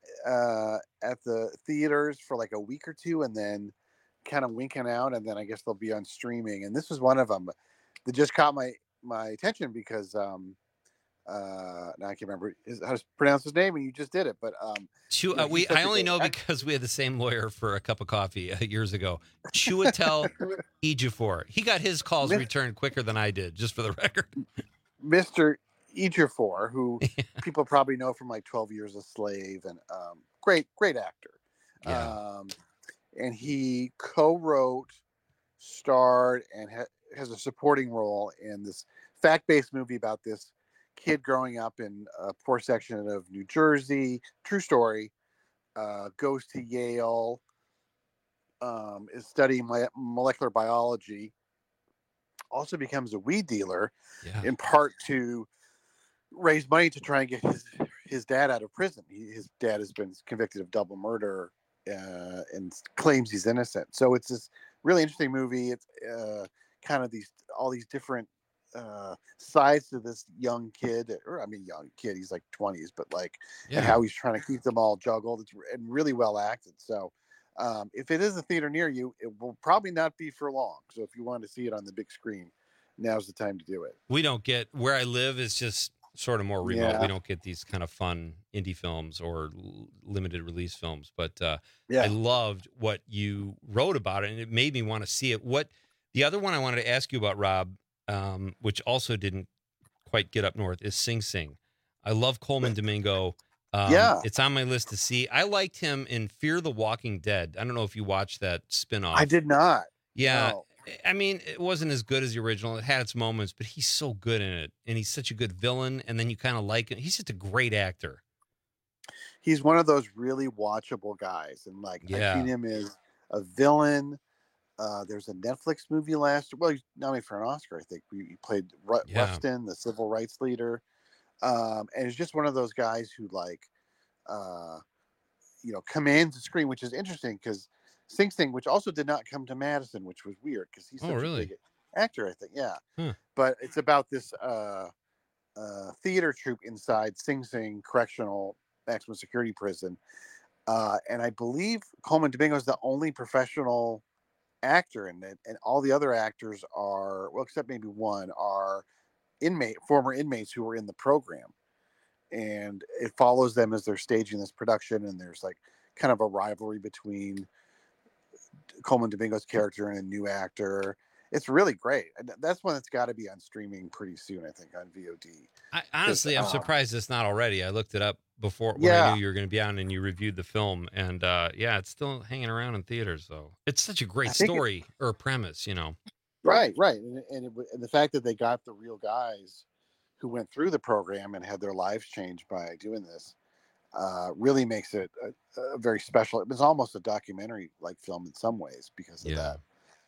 the theaters for like a week or two and then kind of winking out, and then I guess they'll be on streaming. And this was one of them that just caught my attention because now I can't remember how to pronounce his name, and you just did it. But I only know because we had the same lawyer for a cup of coffee years ago. Chiwetel Ejiofor. He got his calls returned quicker than I did, just for the record. Mr. Ejiofor, who people probably know from like 12 Years a Slave, and great actor. Yeah. And he co-wrote, starred, and has a supporting role in this fact-based movie about this kid growing up in a poor section of New Jersey. True story. Goes to Yale. Is studying molecular biology. Also becomes a weed dealer, in part to raise money to try and get his dad out of prison. His dad has been convicted of double murder and claims he's innocent. So it's this really interesting movie. It's kind of all these different sides to this young kid, young kid, he's like 20s, but like, and how he's trying to keep them all juggled. It's and really well acted. So if it is a theater near you, it will probably not be for long. So if you want to see it on the big screen, now's the time to do it. We don't get, where I live is just sort of more remote. We don't get these kind of fun indie films or limited release films, but I loved what you wrote about it, and it made me want to see it. The other one I wanted to ask you about, Rob, which also didn't quite get up north, is Sing Sing. I love Coleman Domingo. It's on my list to see. I liked him in Fear the Walking Dead. I don't know if you watched that spinoff. I did not. Yeah. No. I mean, it wasn't as good as the original. It had its moments, but he's so good in it. And he's such a good villain. And then you kind of like him. He's just a great actor. He's one of those really watchable guys. And like, I've seen him as a villain. There's a Netflix movie last year. Well, he's nominated for an Oscar, I think. He played Rustin, the civil rights leader. And it's just one of those guys who like, commands the screen, which is interesting because Sing Sing, which also did not come to Madison, which was weird because he's such a big actor, I think. Yeah. But it's about this theater troupe inside Sing Sing Correctional Maximum Security Prison. And I believe Coleman Domingo is the only professional actor in it. And all the other actors are, well, except maybe one, are former inmates who were in the program. And it follows them as they're staging this production. And there's like kind of a rivalry between Coleman Domingo's character and a new actor. It's really great. That's one that's got to be on streaming pretty soon, I think, on VOD. Honestly, I'm surprised it's not already. I looked it up before when I knew you were going to be on, and you reviewed the film. And it's still hanging around in theaters. So it's such a great story or premise, Right. And the fact that they got the real guys who went through the program and had their lives changed by doing this really makes it a very special. It was almost a documentary like film in some ways because of that.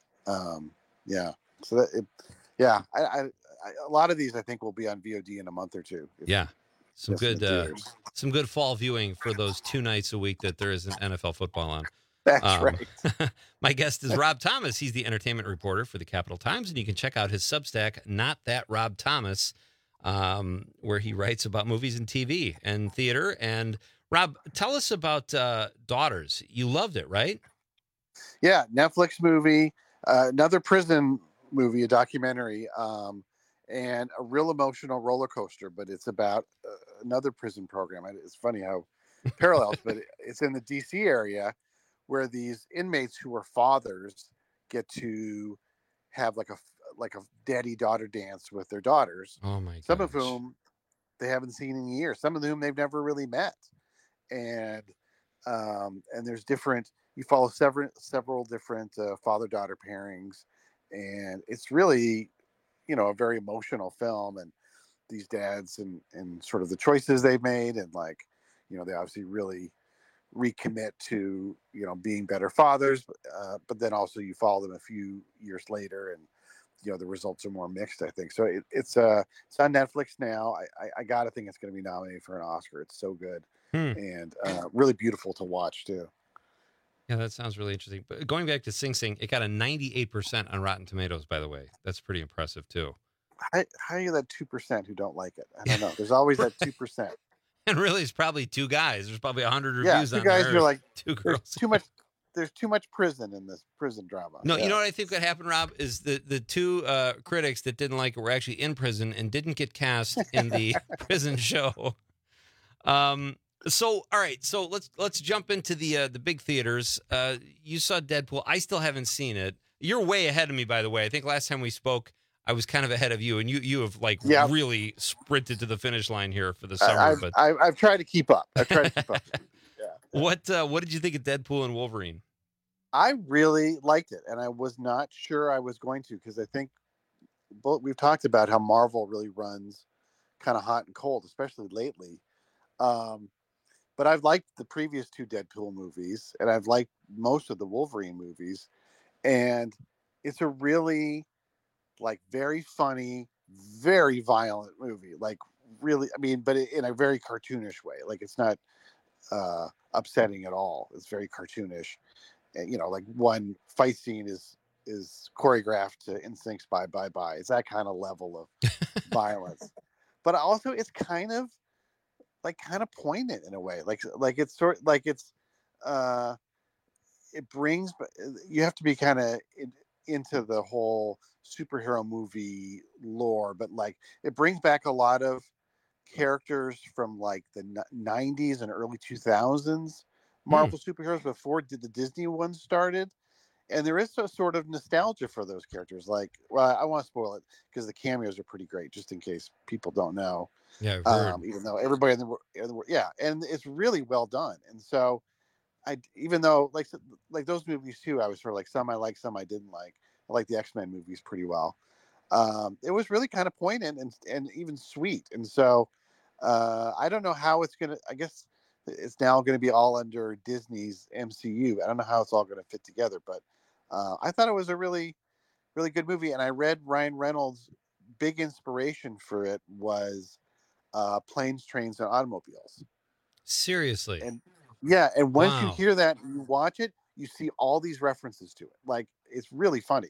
So that a lot of these I think will be on VOD in a month or two. Some good fall viewing for those 2 nights a week that there isn't NFL football on. That's right. My guest is Rob Thomas. He's the entertainment reporter for the Capital Times, and you can check out his Substack, Not That Rob Thomas, where he writes about movies and TV and theater. And Rob, tell us about Daughters. You loved it, right? Yeah, Netflix movie, another prison movie, a documentary, and a real emotional roller coaster. But it's about another prison program. It's funny how parallels, but it's in the D.C. area where these inmates who are fathers get to have like a daddy-daughter dance with their daughters. Oh my gosh. Some of whom they haven't seen in years. Some of whom they've never really met. And there's different. You follow several different father-daughter pairings, and it's really, a very emotional film. And these dads and sort of the choices they've made, and like, they obviously really recommit to being better fathers, but then also you follow them a few years later, and the results are more mixed, I think. So it's on Netflix now. I gotta think it's going to be nominated for an Oscar. It's so good and really beautiful to watch too. Yeah, that sounds really interesting. But going back to Sing Sing, it got a 98% on Rotten Tomatoes, by the way. That's pretty impressive too. How are you that 2% who don't like it? I don't know. There's always that 2%. And really, it's probably two guys. There's probably 100 reviews on there. Yeah, two guys who are like, two girls. There's too much prison in this prison drama. No, you know what I think what happened, Rob, is the two critics that didn't like it were actually in prison and didn't get cast in the prison show. So, all right. So let's jump into the big theaters. You saw Deadpool. I still haven't seen it. You're way ahead of me, by the way. I think last time we spoke, I was kind of ahead of you, and you have really sprinted to the finish line here for the summer. I've tried to keep up. Yeah. What did you think of Deadpool and Wolverine? I really liked it, and I was not sure I was going to, because I think we've talked about how Marvel really runs kind of hot and cold, especially lately. But I've liked the previous two Deadpool movies, and I've liked most of the Wolverine movies, and it's a really very funny, very violent movie. Really, I mean, but in a very cartoonish way. It's not upsetting at all. It's very cartoonish. And, one fight scene is choreographed to NSYNC's Bye Bye Bye. It's that kind of level of violence. But also it's kind of poignant in a way. It's sort it brings, you have to be kind of into the whole superhero movie lore, but it brings back a lot of characters from the 90s and early 2000s Marvel superheroes before the Disney ones started, and there is a sort of nostalgia for those characters. I won't spoil it because the cameos are pretty great, just in case people don't know. Yeah, I've heard. Even though everybody in the world, and it's really well done. And so even though those movies too, I was sort of some I like, some I didn't like. I like the X-Men movies pretty well. It was really kind of poignant and even sweet. And so I don't know how it's gonna. I guess it's now going to be all under Disney's MCU. I don't know how it's all going to fit together, but I thought it was a really, really good movie. And I read Ryan Reynolds' big inspiration for it was Planes, Trains, and Automobiles. Seriously? And once you hear that and you watch it, you see all these references to it. It's really funny.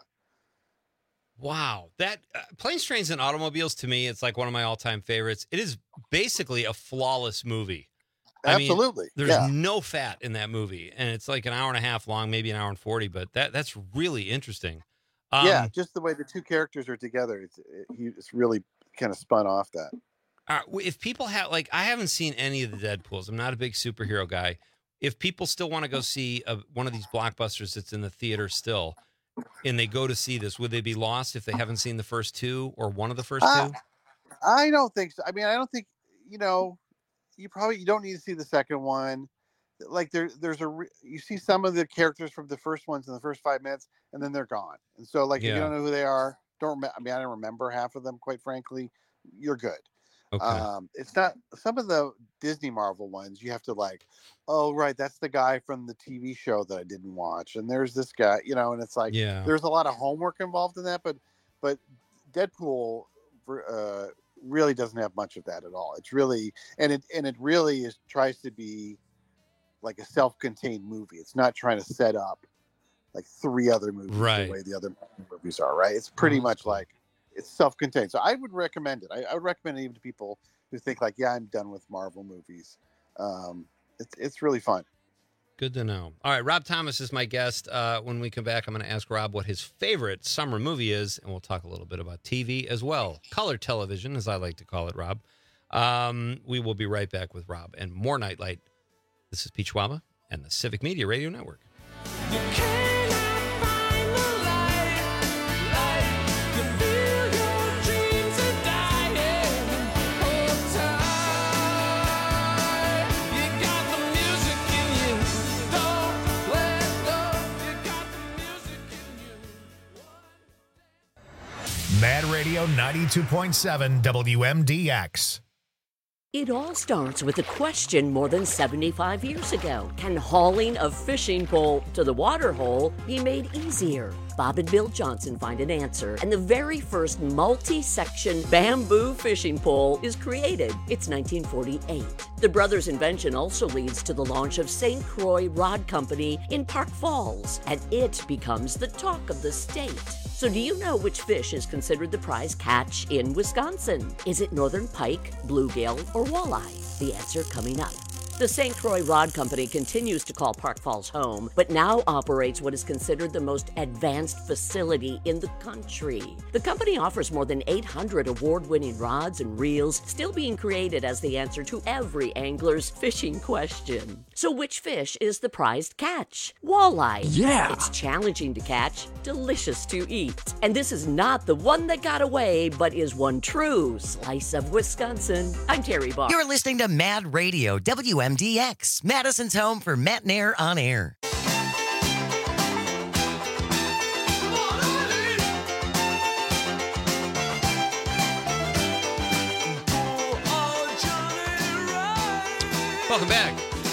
Wow. That Planes, Trains, and Automobiles, to me, it's one of my all-time favorites. It is basically a flawless movie. Absolutely. There's no fat in that movie, and it's an hour and a half long, maybe an hour and 40, but that's really interesting. Just the way the two characters are together, it's really kind of spun off that. If people have, I haven't seen any of the Deadpools. I'm not a big superhero guy. If people still want to go see one of these blockbusters that's in the theater still, and they go to see this, would they be lost if they haven't seen the first two or one of the first two? I don't think so. I mean, I don't think, you don't need to see the second one. You see some of the characters from the first ones in the first 5 minutes, and then they're gone. And so if you don't know who they are, I don't remember half of them, quite frankly, you're good. Okay. It's not some of the Disney Marvel ones. You have to oh right, that's the guy from the TV show that I didn't watch, and there's this guy, and it's there's a lot of homework involved in that. But Deadpool really doesn't have much of that at all. It's really it really tries to be a self-contained movie. It's not trying to set up 3 other movies the way the other movies are. Right? It's pretty much it's self-contained. So I would recommend it. I would recommend it even to people who think I'm done with Marvel movies. It's really fun. Good to know. All right, Rob Thomas is my guest. When we come back, I'm going to ask Rob what his favorite summer movie is, and we'll talk a little bit about TV as well. Color television, as I like to call it, Rob. We will be right back with Rob and more Nightlight. This is Pete Schwaba and the Civic Media Radio Network. Mad Radio 92.7 WMDX. It all starts with a question more than 75 years ago. Can hauling a fishing pole to the water hole be made easier? Bob and Bill Johnson find an answer, and the very first multi-section bamboo fishing pole is created. It's 1948. The brothers' invention also leads to the launch of St. Croix Rod Company in Park Falls, and it becomes the talk of the state. So do you know which fish is considered the prize catch in Wisconsin? Is it northern pike, bluegill, or walleye? The answer coming up. The St. Croix Rod Company continues to call Park Falls home, but now operates what is considered the most advanced facility in the country. The company offers more than 800 award-winning rods and reels, still being created as the answer to every angler's fishing question. So which fish is the prized catch? Walleye. Yeah! It's challenging to catch, delicious to eat. And this is not the one that got away, but is one true slice of Wisconsin. I'm Terry Barr. You're listening to Mad Radio, WMDX, Madison's home for Matt Nair on air. Welcome back.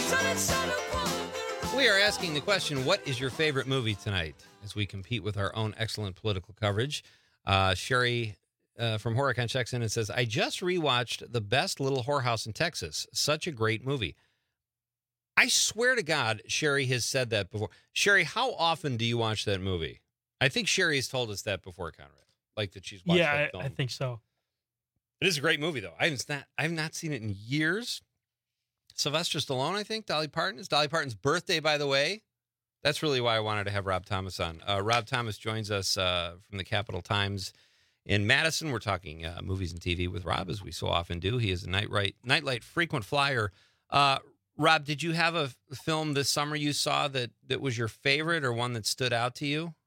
We are asking the question, what is your favorite movie tonight? As we compete with our own excellent political coverage. Sherry from Horicon checks in and says, I just rewatched The Best Little Whorehouse in Texas. Such a great movie. I swear to God, Sherry has said that before. Sherry, how often do you watch that movie? I think Sherry has told us that before, Conrad. Like that she's watched that film. I think so. It is a great movie, though. I have not seen it in years. Sylvester Stallone, I think. Dolly Parton. It's Dolly Parton's birthday, by the way. That's really why I wanted to have Rob Thomas on. Rob Thomas joins us from the Capital Times in Madison. We're talking movies and TV with Rob, as we so often do. He is a nightlight frequent flyer. Rob, did you have a film this summer you saw that was your favorite or one that stood out to you?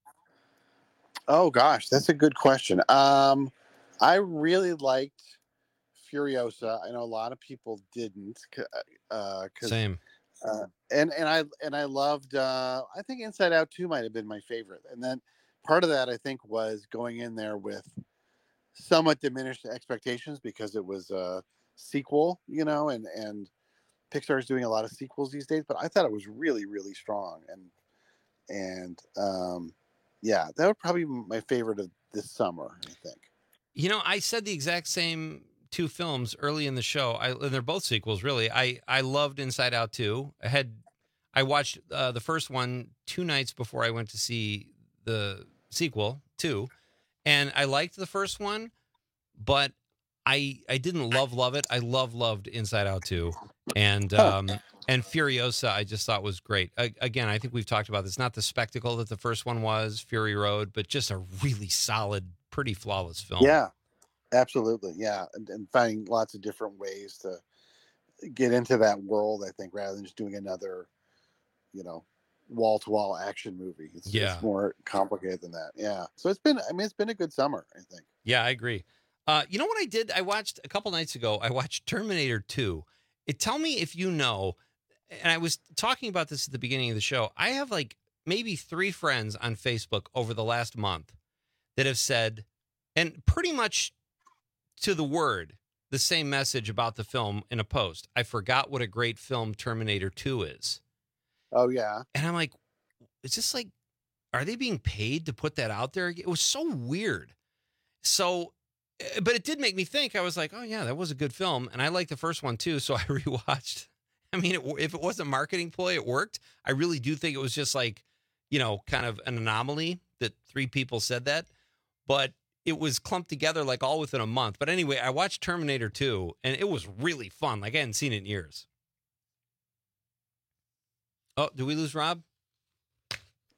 Oh, gosh, that's a good question. I really liked Furiosa. I know a lot of people didn't. Same. And I loved. I think Inside Out 2 might have been my favorite. And then part of that I think was going in there with somewhat diminished expectations because it was a sequel, and Pixar's doing a lot of sequels these days. But I thought it was really, really strong. And yeah, that would probably be my favorite of this summer, I think. I said the exact same two films early in the show. They're both sequels, really. I loved Inside Out 2. I watched the first one 2 nights before I went to see the sequel 2, and I liked the first one, but I didn't love it. I loved Inside Out 2, and Furiosa I just thought was great. Again, I think we've talked about this. Not the spectacle that the first one was, Fury Road, but just a really solid, pretty flawless film. Yeah. Absolutely, yeah, and finding lots of different ways to get into that world, I think, rather than just doing another, wall-to-wall action movie. It's more complicated than that. Yeah, so it's been a good summer, I think. Yeah, I agree. You know what I did? I watched a couple nights ago. I watched Terminator 2. Tell me if you know. And I was talking about this at the beginning of the show. I have maybe 3 friends on Facebook over the last month that have said, and pretty much to the word, the same message about the film in a post. I forgot what a great film Terminator 2 is. Oh, yeah. And I'm like, it's just are they being paid to put that out there? It was so weird. So, but it did make me think. I was like, oh, yeah, that was a good film. And I liked the first one, too. So I rewatched. I mean, if it was a marketing ploy, it worked. I really do think it was just kind of an anomaly that 3 people said that. But it was clumped together all within a month. But anyway, I watched Terminator 2, and it was really fun. I hadn't seen it in years. Oh, did we lose Rob? Am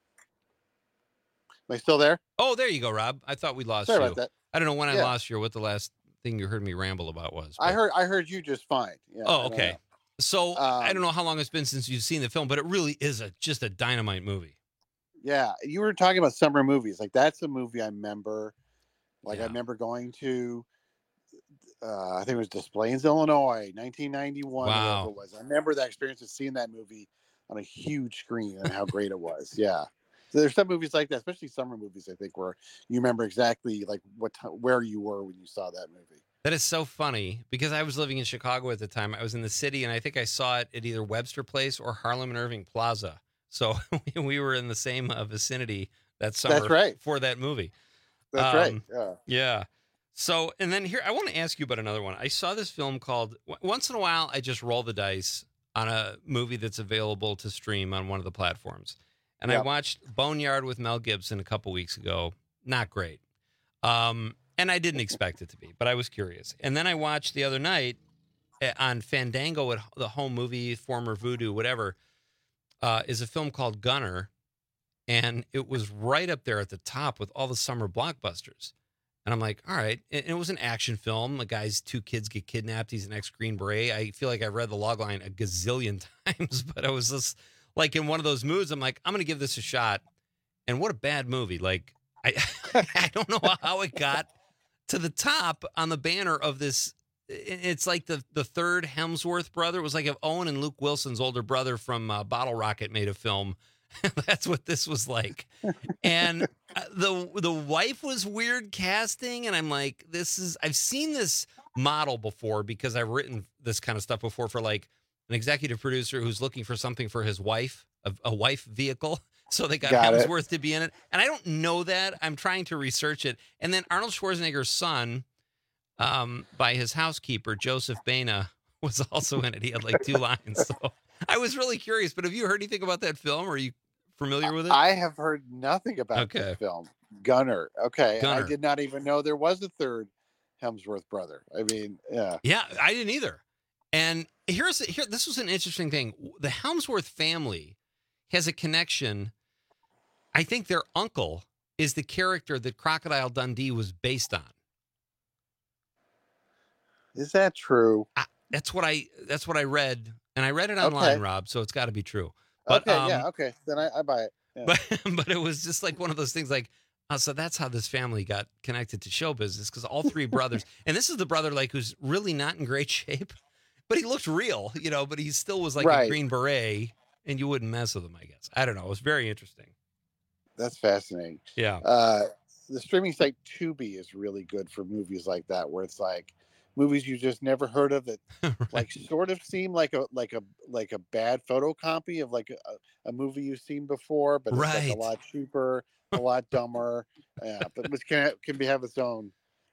I still there? Oh, there you go, Rob. I thought we lost Sorry you. about that. I don't know when I lost you or what the last thing you heard me ramble about was. But I heard you just fine. Yeah, oh, okay. So I don't know how long it's been since you've seen the film, but it really is just a dynamite movie. Yeah, you were talking about summer movies. That's a movie I remember. I remember going to, I think it was Des Plaines, Illinois, 1991. Wow. It was. I remember that experience of seeing that movie on a huge screen and how great it was. Yeah. So there's some movies like that, especially summer movies, I think, where you remember exactly where you were when you saw that movie. That is so funny because I was living in Chicago at the time. I was in the city, and I think I saw it at either Webster Place or Harlem and Irving Plaza. So we were in the same vicinity that summer. That's right. For that movie. That's right. Yeah. Yeah. So, and then here, I want to ask you about another one. I saw this film called, once in a while, I just roll the dice on a movie that's available to stream on one of the platforms. And I watched Boneyard with Mel Gibson a couple weeks ago. Not great. And I didn't expect it to be, but I was curious. And then I watched the other night on Fandango at the home movie, former Voodoo, whatever, is a film called Gunner. And it was right up there at the top with all the summer blockbusters. And I'm like, all right. And it was an action film. The guy's 2 kids get kidnapped. He's an ex-Green Beret. I feel like I read the log line a gazillion times, but I was just like in one of those moods. I'm like, I'm going to give this a shot. And what a bad movie. Like, I don't know how it got to the top on the banner of this. It's like the third Hemsworth brother. It was like if Owen and Luke Wilson's older brother from Bottle Rocket made a film. That's what this was like. And the wife was weird casting. And I'm like, I've seen this model before because I've written this kind of stuff before for like an executive producer who's looking for something for his wife, a wife vehicle. So they got Hemsworth to be in it. And I don't know that. I'm trying to research it. And then Arnold Schwarzenegger's son, by his housekeeper, Joseph Baina, was also in it. He had like 2 lines. So I was really curious. But have you heard anything about that film? Are you familiar with it? I have heard nothing about this film. Gunner. Okay. Gunner. And I did not even know there was a third Hemsworth brother. I mean, yeah. Yeah, I didn't either. And this was an interesting thing. The Hemsworth family has a connection. I think their uncle is the character that Crocodile Dundee was based on. Is that true? That's what I read, and I read it online, Rob. So it's got to be true. But, okay. Then I buy it. Yeah. But it was just like one of those things. Like, so that's how this family got connected to show business, because all 3 brothers, and this is the brother like who's really not in great shape, but he looked real, But he still was like a Green Beret, and you wouldn't mess with him, I guess. I don't know. It was very interesting. That's fascinating. Yeah. The streaming site Tubi is really good for movies like that, where it's like movies you just never heard of that like sort of seem like a bad photocopy of like a movie you've seen before, but it's like a lot cheaper, a lot dumber. Yeah, but which can have its own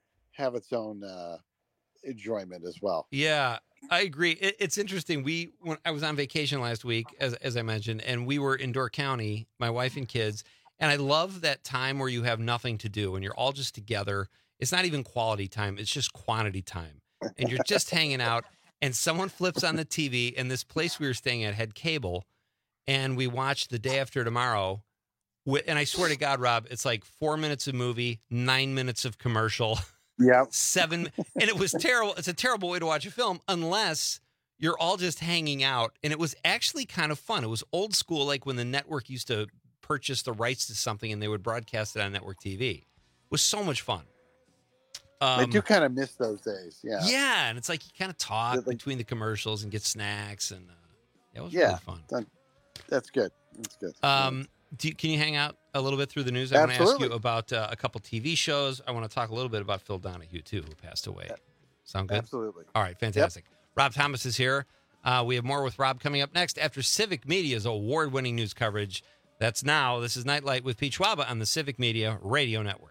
enjoyment as well. Yeah, I agree. It's interesting. When I was on vacation last week, as I mentioned, and we were in Door County, my wife and kids, and I love that time where you have nothing to do and you're all just together. It's not even quality time. It's just quantity time. And you're just hanging out, and someone flips on the TV, and this place we were staying at had cable, and we watched The Day After Tomorrow. And I swear to God, Rob, it's like 4 minutes of movie, 9 minutes of commercial. Yeah. 7. And it was terrible. It's a terrible way to watch a film unless you're all just hanging out. And it was actually kind of fun. It was old school, like when the network used to purchase the rights to something and they would broadcast it on network TV. It was so much fun. I do kind of miss those days. Yeah. Yeah. And it's like you kind of talk between the commercials and get snacks. And it was really fun. That's good. That's good. Can you hang out a little bit through the news? I want to ask you about a couple TV shows. I want to talk a little bit about Phil Donahue, too, who passed away. Sound good? Absolutely. All right, fantastic. Yep. Rob Thomas is here. We have more with Rob coming up next after Civic Media's award-winning news coverage. That's now. This is Nightlight with Pete Schwaba on the Civic Media Radio Network.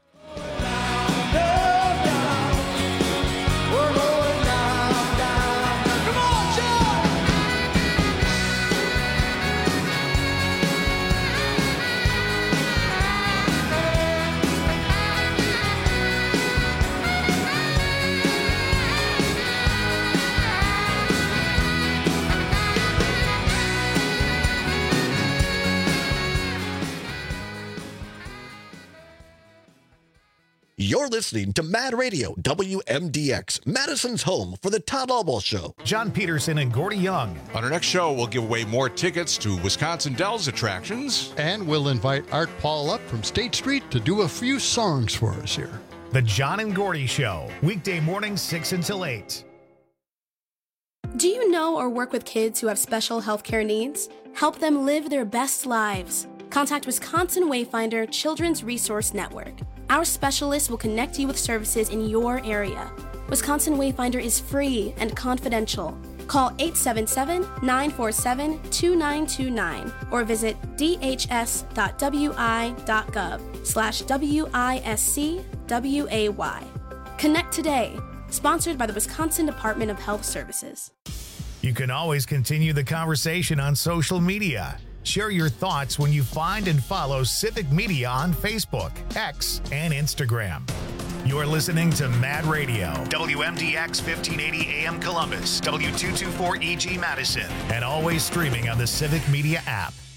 You're listening to Mad Radio, WMDX, Madison's home for the Todd Albaugh Show. John Peterson and Gordy Young. On our next show, we'll give away more tickets to Wisconsin Dells attractions. And we'll invite Art Paul up from State Street to do a few songs for us here. The John and Gordy Show, weekday mornings 6 until 8. Do you know or work with kids who have special healthcare needs? Help them live their best lives. Contact Wisconsin Wayfinder Children's Resource Network. Our specialists will connect you with services in your area. Wisconsin Wayfinder is free and confidential. Call 877-947-2929 or visit dhs.wi.gov. WISCWAY. Connect today. Sponsored by the Wisconsin Department of Health Services. You can always continue the conversation on social media. Share your thoughts when you find and follow Civic Media on Facebook, X, and Instagram. You're listening to Mad Radio, WMDX 1580 AM Columbus, W224EG Madison, and always streaming on the Civic Media app.